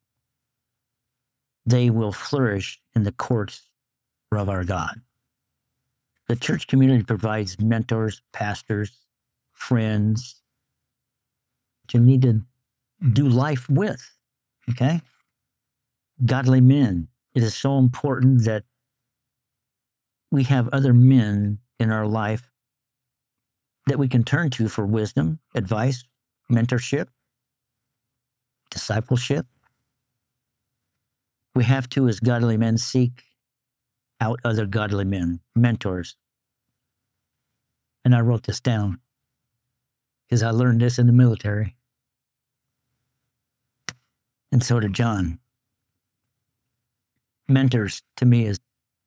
They will flourish in the courts of our God. The church community provides mentors, pastors, friends that you need to do life with, okay? Godly men. It is so important that we have other men in our life that we can turn to for wisdom, advice, mentorship, discipleship. We have to, as godly men, seek out other godly men, mentors. And I wrote this down because I learned this in the military. And so did John. Mentors to me is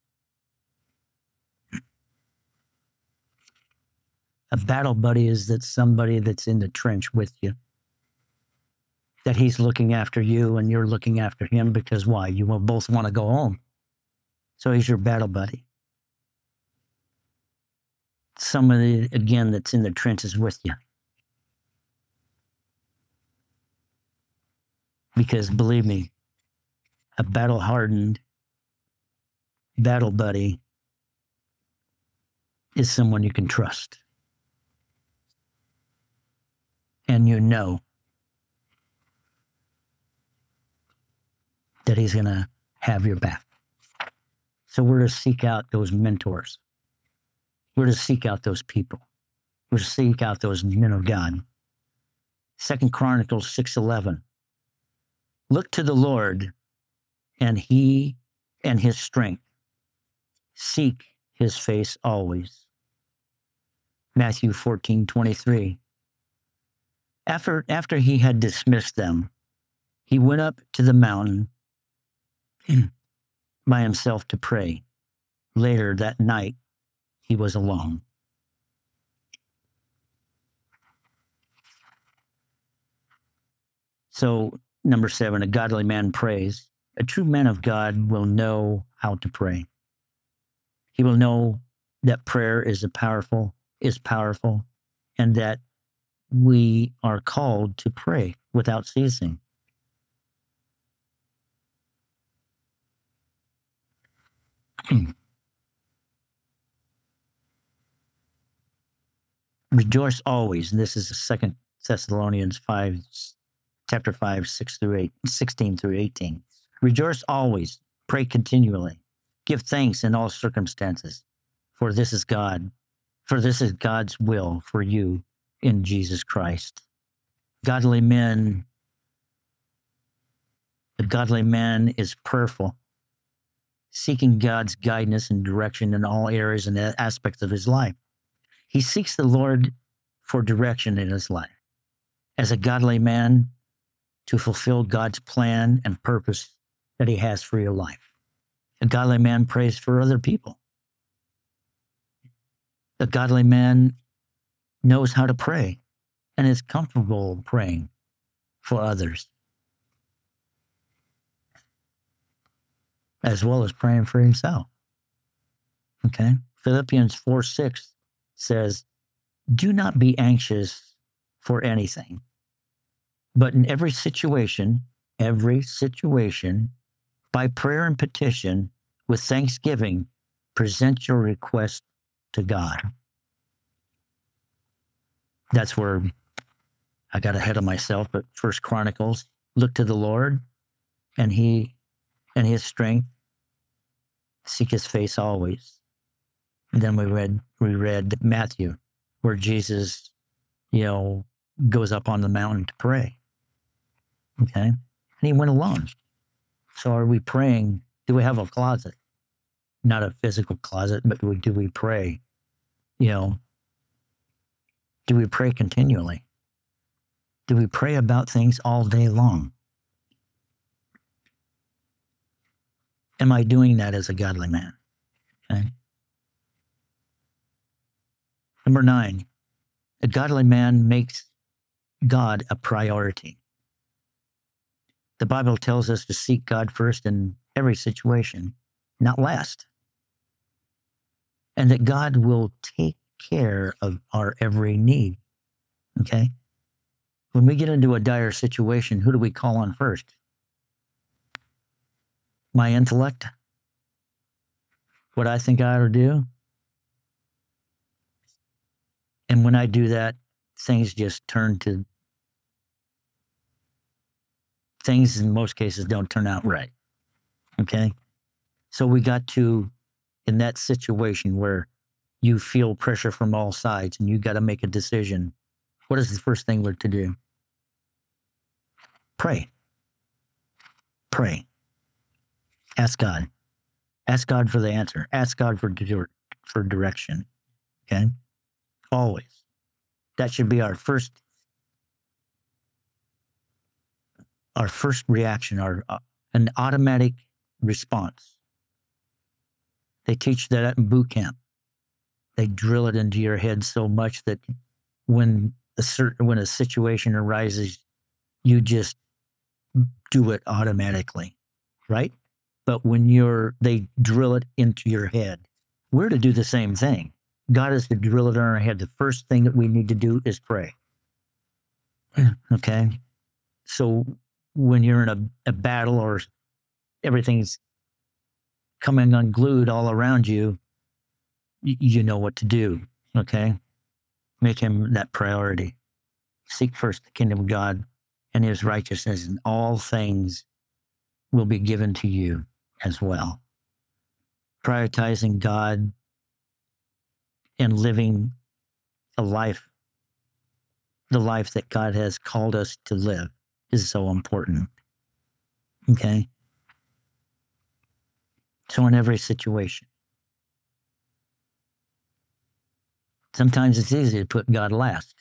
a battle buddy is that somebody that's in the trench with you, that he's looking after you and you're looking after him because why? You will both want to go home. So he's your battle buddy. Somebody, again, that's in the trenches with you. Because believe me, a battle-hardened battle buddy is someone you can trust. And you know that he's going to have your back. So we're to seek out those mentors. We're to seek out those people. We're to seek out those men of God. 2 Chronicles 6:11. Look to the Lord and he and his strength. Seek his face always. Matthew 14:23. After he had dismissed them, he went up to the mountain by himself to pray. Later that night, he was alone. So, number 7, a godly man prays. A true man of God will know how to pray. He will know that prayer is powerful, and that we are called to pray without ceasing. Rejoice always. And this is 2 Thessalonians 5, chapter 5, 16 through 18. Rejoice always. Pray continually. Give thanks in all circumstances. For this is God's will for you in Jesus Christ. A godly man is prayerful, seeking God's guidance and direction in all areas and aspects of his life. He seeks the Lord for direction in his life. As a godly man, to fulfill God's plan and purpose that he has for your life. A godly man prays for other people. A godly man knows how to pray and is comfortable praying for others, as well as praying for himself. Okay? Philippians 4:6 says, do not be anxious for anything, but in every situation, by prayer and petition, with thanksgiving, present your request to God. That's where I got ahead of myself, but 1 Chronicles, look to the Lord and his strength, seek his face always. And then we read Matthew, where Jesus, goes up on the mountain to pray. Okay? And he went alone. So are we praying? Do we have a closet? Not a physical closet, but do we pray? Do we pray continually? Do we pray about things all day long? Am I doing that as a godly man? Okay. Number 9, a godly man makes God a priority. The Bible tells us to seek God first in every situation, not last. And that God will take care of our every need. Okay? When we get into a dire situation, who do we call on first? My intellect? What I think I ought to do? And when I do that, things in most cases don't turn out right. Okay? So we got to, in that situation where you feel pressure from all sides and you got to make a decision, what is the first thing we're to do? Pray. Pray. Ask God. Ask God for the answer. Ask God for direction. Okay? Always. That should be our first reaction, an automatic response. They teach that in boot camp. They drill it into your head so much that when a situation arises, you just do it automatically, right? But when they drill it into your head, we're to do the same thing. God is to drill it in our head. The first thing that we need to do is pray. Okay? So when you're in a battle or everything's coming unglued all around you, you know what to do. Okay? Make him that priority. Seek first the kingdom of God and his righteousness, and all things will be given to you as well. Prioritizing God and living the life that God has called us to live is so important. Okay? So in every situation, sometimes it's easy to put God last.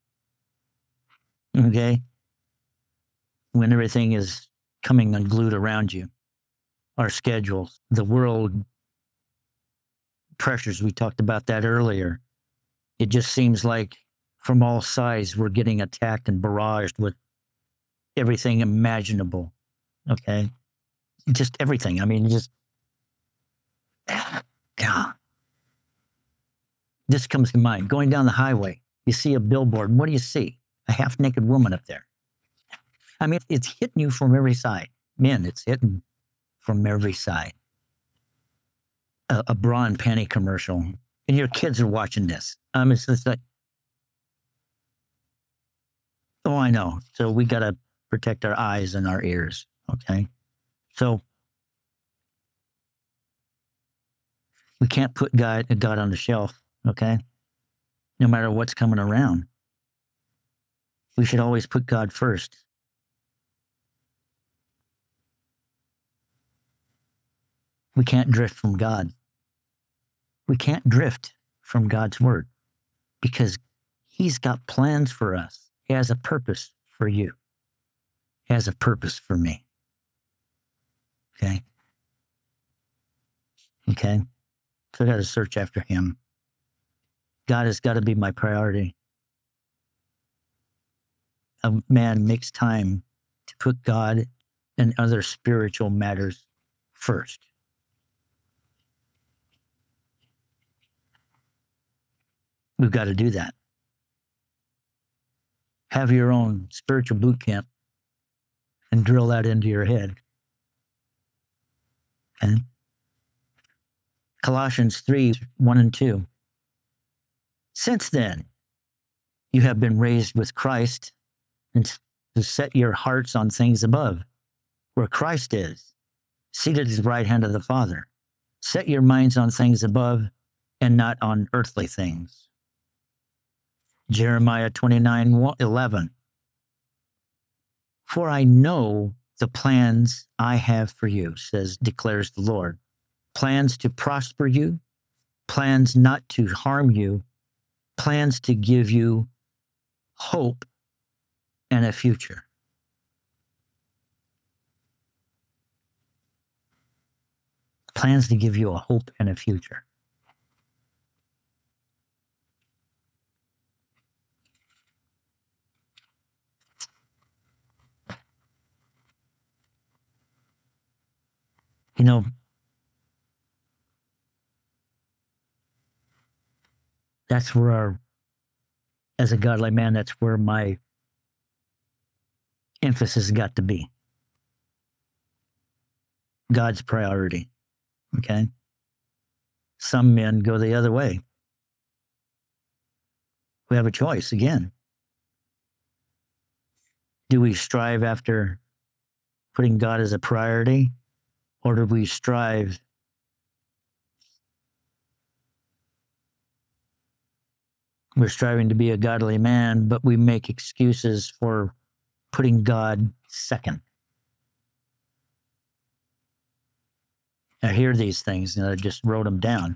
Okay? When everything is coming unglued around you, our schedules, the world pressures, we talked about that earlier. It just seems like from all sides we're getting attacked and barraged with everything imaginable. Okay? Just everything. I mean, this comes to mind. Going down the highway, you see a billboard, and what do you see? A half-naked woman up there. I mean, it's hitting you from every side. Men, it's hitting from every side. a bra and panty commercial, and your kids are watching this. It's just like, oh, I know. So we got to protect our eyes and our ears. Okay. So we can't put God on the shelf. Okay. No matter what's coming around, we should always put God first. We can't drift from God. We can't drift from God's word because he's got plans for us. He has a purpose for you. He has a purpose for me. Okay? Okay? So I got to search after him. God has got to be my priority. A man makes time to put God and other spiritual matters first. We've got to do that. Have your own spiritual boot camp and drill that into your head. Okay? Colossians 3, 1 and 2. Since then, you have been raised with Christ, and to set your hearts on things above, where Christ is, seated at the right hand of the Father. Set your minds on things above and not on earthly things. Jeremiah 29:11. For I know the plans I have for you, declares the Lord. Plans to prosper you, plans not to harm you, plans to give you hope and a future. Plans to give you a hope and a future. You know, that's where as a godly man, that's where my emphasis got to be. God's priority. Okay? Some men go the other way. We have a choice again. Do we strive after putting God as a priority, or do we strive we're striving to be a godly man, but we make excuses for putting God second? I hear these things and I just wrote them down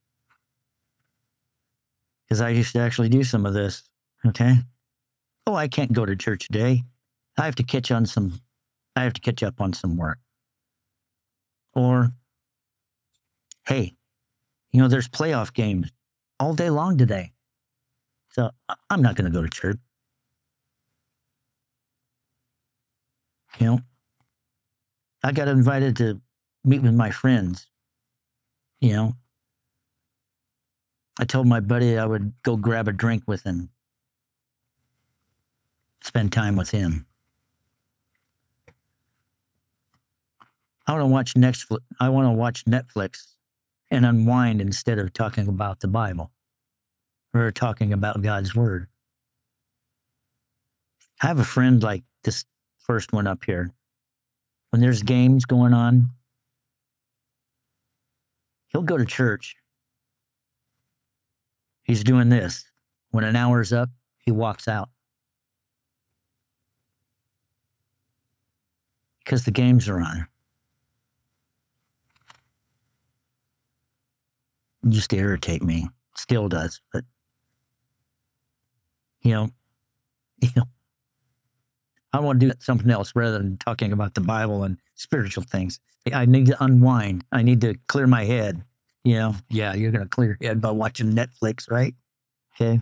because I used to actually do some of this. Okay. Oh, I can't go to church today. I have to catch up on some work. Or, hey, there's playoff games all day long today. So I'm not going to go to church. I got invited to meet with my friends. I told my buddy I would go grab a drink with him, spend time with him. I want to watch Netflix and unwind instead of talking about the Bible or talking about God's word. I have a friend like this first one up here. When there's games going on, he'll go to church. He's doing this. When an hour's up, he walks out. Because the games are on. It used to irritate me. Still does. But, I want to do something else rather than talking about the Bible and spiritual things. I need to unwind. I need to clear my head. Yeah, you're going to clear your head by watching Netflix, right? Okay.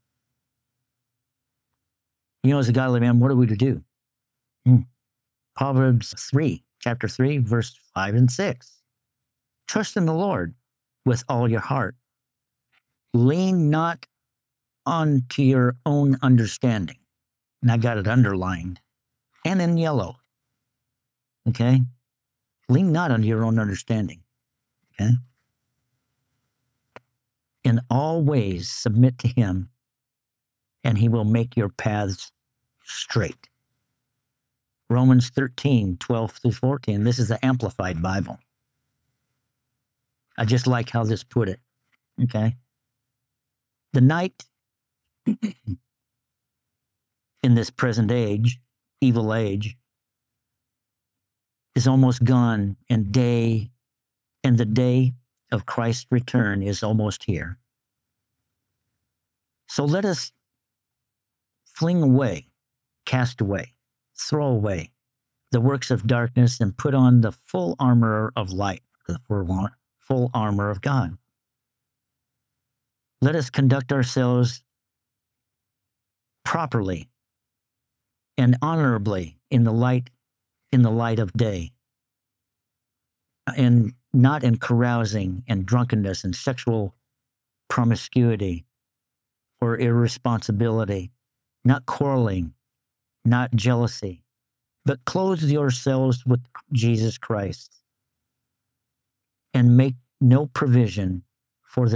As a godly man, what are we to do? Proverbs 3, chapter 3, verse 5 and 6. Trust in the Lord with all your heart. Lean not onto your own understanding. And I got it underlined and in yellow. Okay? Lean not on your own understanding. Okay? In all ways, submit to him, and he will make your paths straight. Romans 13, 12 through 14. This is the Amplified Bible. I just like how this put it. Okay. The night in this present age, evil age, is almost gone, and the day of Christ's return is almost here. So let us fling away, cast away, throw away the works of darkness and put on the full armor of light, the full armor of God. Let us conduct ourselves properly and honorably in the light of day, and not in carousing and drunkenness and sexual promiscuity or irresponsibility, not quarreling, not jealousy, but clothe yourselves with Jesus Christ, and make no provision for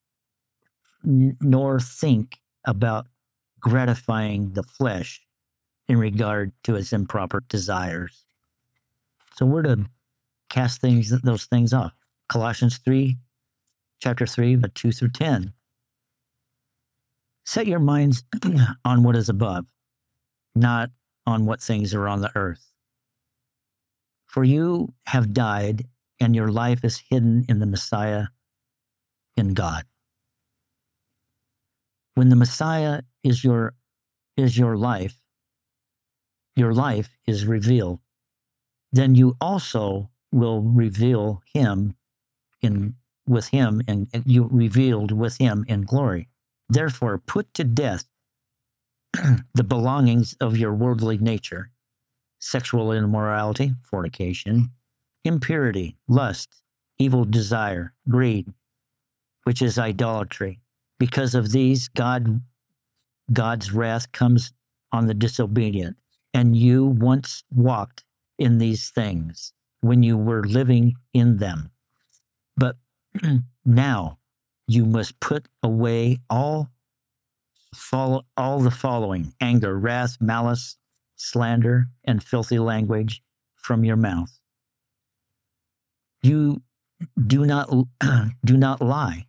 nor think about gratifying the flesh in regard to its improper desires. So we're to cast those things off. Colossians 3, chapter 3, but 2 through 10. Set your minds on what is above, not on what things are on the earth. For you have died, and your life is hidden in the Messiah, in God. When the Messiah is your life is revealed, then you also will reveal him with him in glory. Therefore, put to death the belongings of your worldly nature: sexual immorality, fornication, impurity, lust, evil desire, greed, which is idolatry. Because of these, God's wrath comes on the disobedient. And you once walked in these things when you were living in them. But now you must put away all the following: anger, wrath, malice, slander, and filthy language from your mouth. You do not lie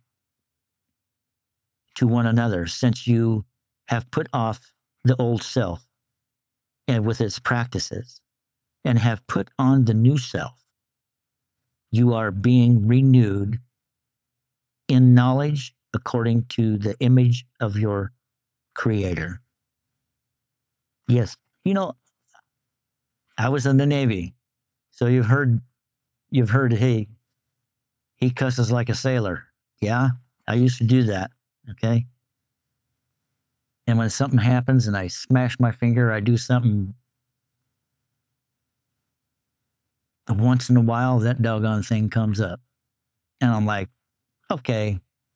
to one another, since you have put off the old self and with its practices, and have put on the new self. You are being renewed in knowledge according to the image of your Creator. Yes, I was in the Navy, so you've heard, hey, he cusses like a sailor. Yeah, I used to do that. Okay. And when something happens and I smash my finger, I do something, once in a while, that doggone thing comes up. And I'm like, okay,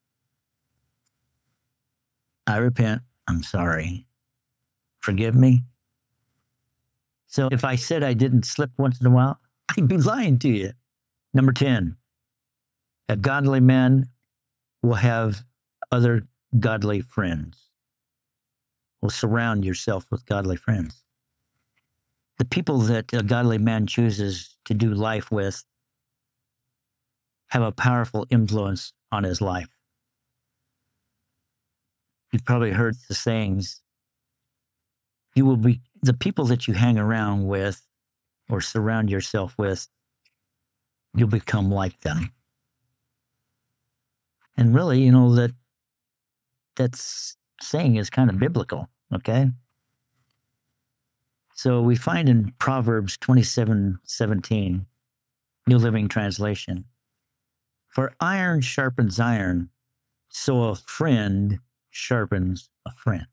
I repent. I'm sorry. Forgive me. So if I said I didn't slip once in a while, I'd be lying to you. Number 10, a godly man will have other godly friends. Will surround yourself with godly friends. The people that a godly man chooses to do life with have a powerful influence on his life. You've probably heard the sayings, you will be the people that you hang around with or surround yourself with, you'll become like them. And really, that's saying is kind of biblical, okay? So we find in Proverbs 27:17, New Living Translation, for iron sharpens iron, so a friend sharpens a friend.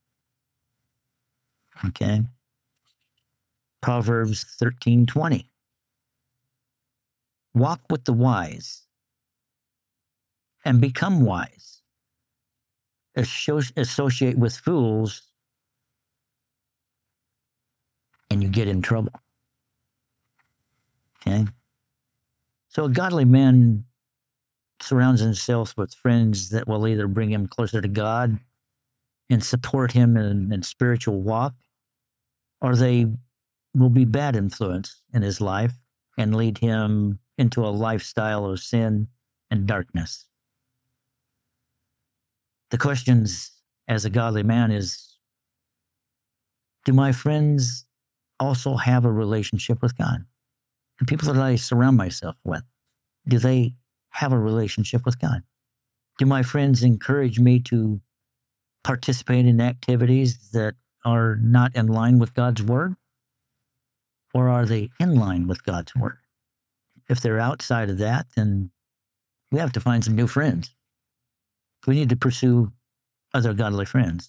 Okay? Proverbs 13:20, walk with the wise and become wise. Associate with fools and you get in trouble. Okay? So a godly man surrounds himself with friends that will either bring him closer to God and support him in spiritual walk, or they will be bad influence in his life and lead him into a lifestyle of sin and darkness. The questions as a godly man is, do my friends also have a relationship with God? The people that I surround myself with, do they have a relationship with God? Do my friends encourage me to participate in activities that are not in line with God's word? Or are they in line with God's word? If they're outside of that, then we have to find some new friends. We need to pursue other godly friends.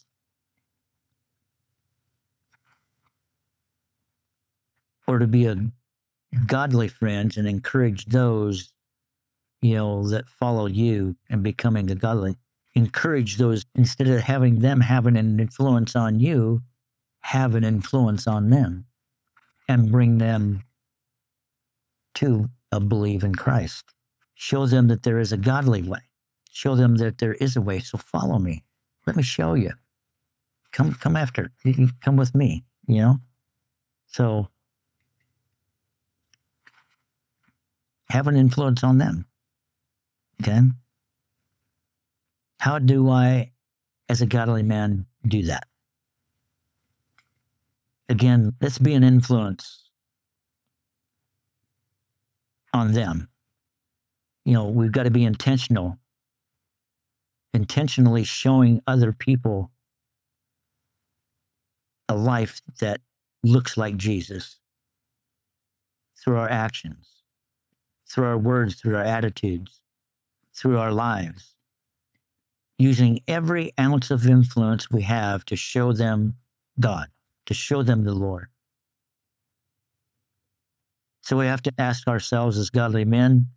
Or to be a godly friend and encourage those, that follow you and becoming a godly. Encourage those, instead of having them having an influence on you, have an influence on them and bring them to a believe in Christ. Show them that there is a godly way. Show them that there is a way. So follow me. Let me show you. Come after. Come with me, So have an influence on them. Okay? How do I, as a godly man, do that? Again, let's be an influence on them. We've got to be intentionally showing other people a life that looks like Jesus through our actions, through our words, through our attitudes, through our lives, using every ounce of influence we have to show them God, to show them the Lord. So we have to ask ourselves as godly men,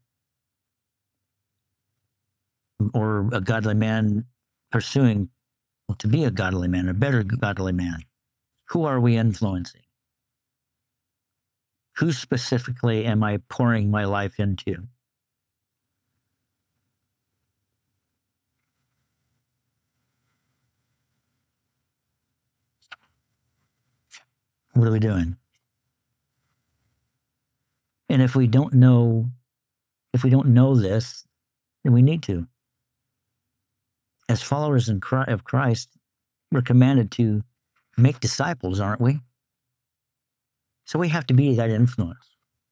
or a godly man pursuing to be a godly man, a better godly man, who are we influencing? Who specifically am I pouring my life into? What are we doing? And if we don't know this, then we need to. As followers of Christ, we're commanded to make disciples, aren't we? So we have to be that influence.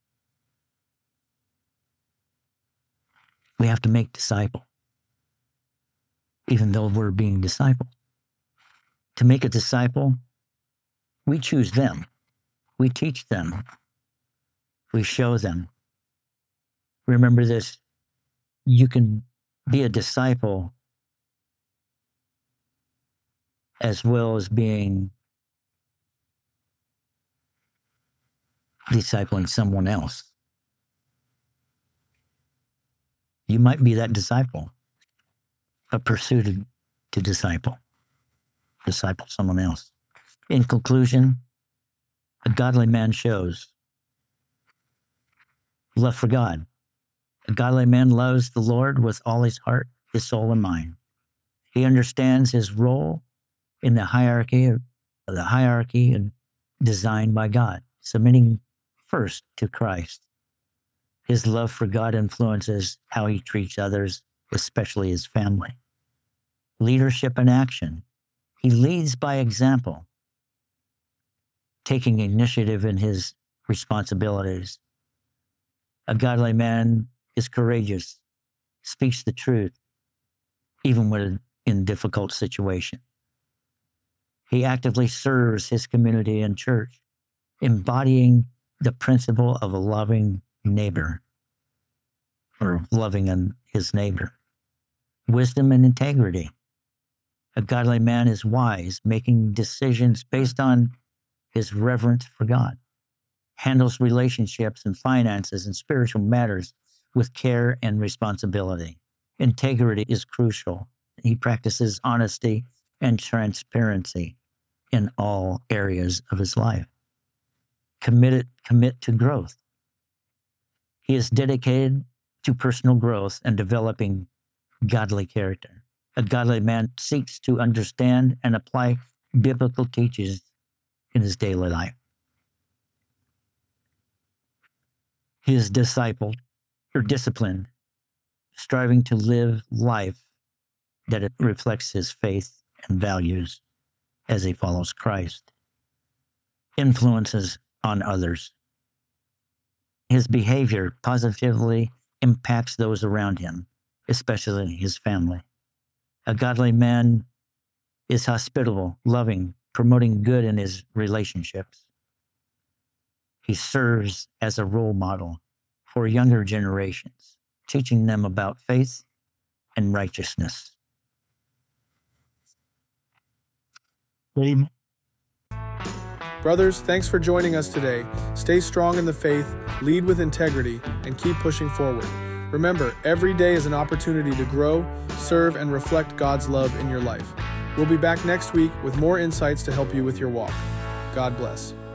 We have to make disciples, even though we're being discipled. To make a disciple, we choose them. We teach them. We show them. Remember this, you can be a disciple as well as being discipling someone else. You might be that disciple, a pursuit to disciple someone else. In conclusion, a godly man shows love for God. A godly man loves the Lord with all his heart, his soul, and mind. He understands his role in the hierarchy designed by God, submitting first to Christ. His love for God influences how he treats others, especially his family. Leadership and action. He leads by example, taking initiative in his responsibilities. A godly man is courageous, speaks the truth, even when in difficult situations. He actively serves his community and church, embodying the principle of a loving neighbor, or loving his neighbor. Wisdom and integrity. A godly man is wise, making decisions based on his reverence for God. Handles relationships and finances and spiritual matters with care and responsibility. Integrity is crucial. He practices honesty and transparency in all areas of his life. Commit to growth. He is dedicated to personal growth and developing godly character. A godly man seeks to understand and apply biblical teachings in his daily life. He is discipled or disciplined, striving to live life that it reflects his faith and values as he follows Christ. Influences on others. His behavior positively impacts those around him, especially his family. A godly man is hospitable, loving, promoting good in his relationships. He serves as a role model for younger generations, teaching them about faith and righteousness. Amen. Brothers, thanks for joining us today. Stay strong in the faith, lead with integrity, and keep pushing forward. Remember, every day is an opportunity to grow, serve, and reflect God's love in your life. We'll be back next week with more insights to help you with your walk. God bless.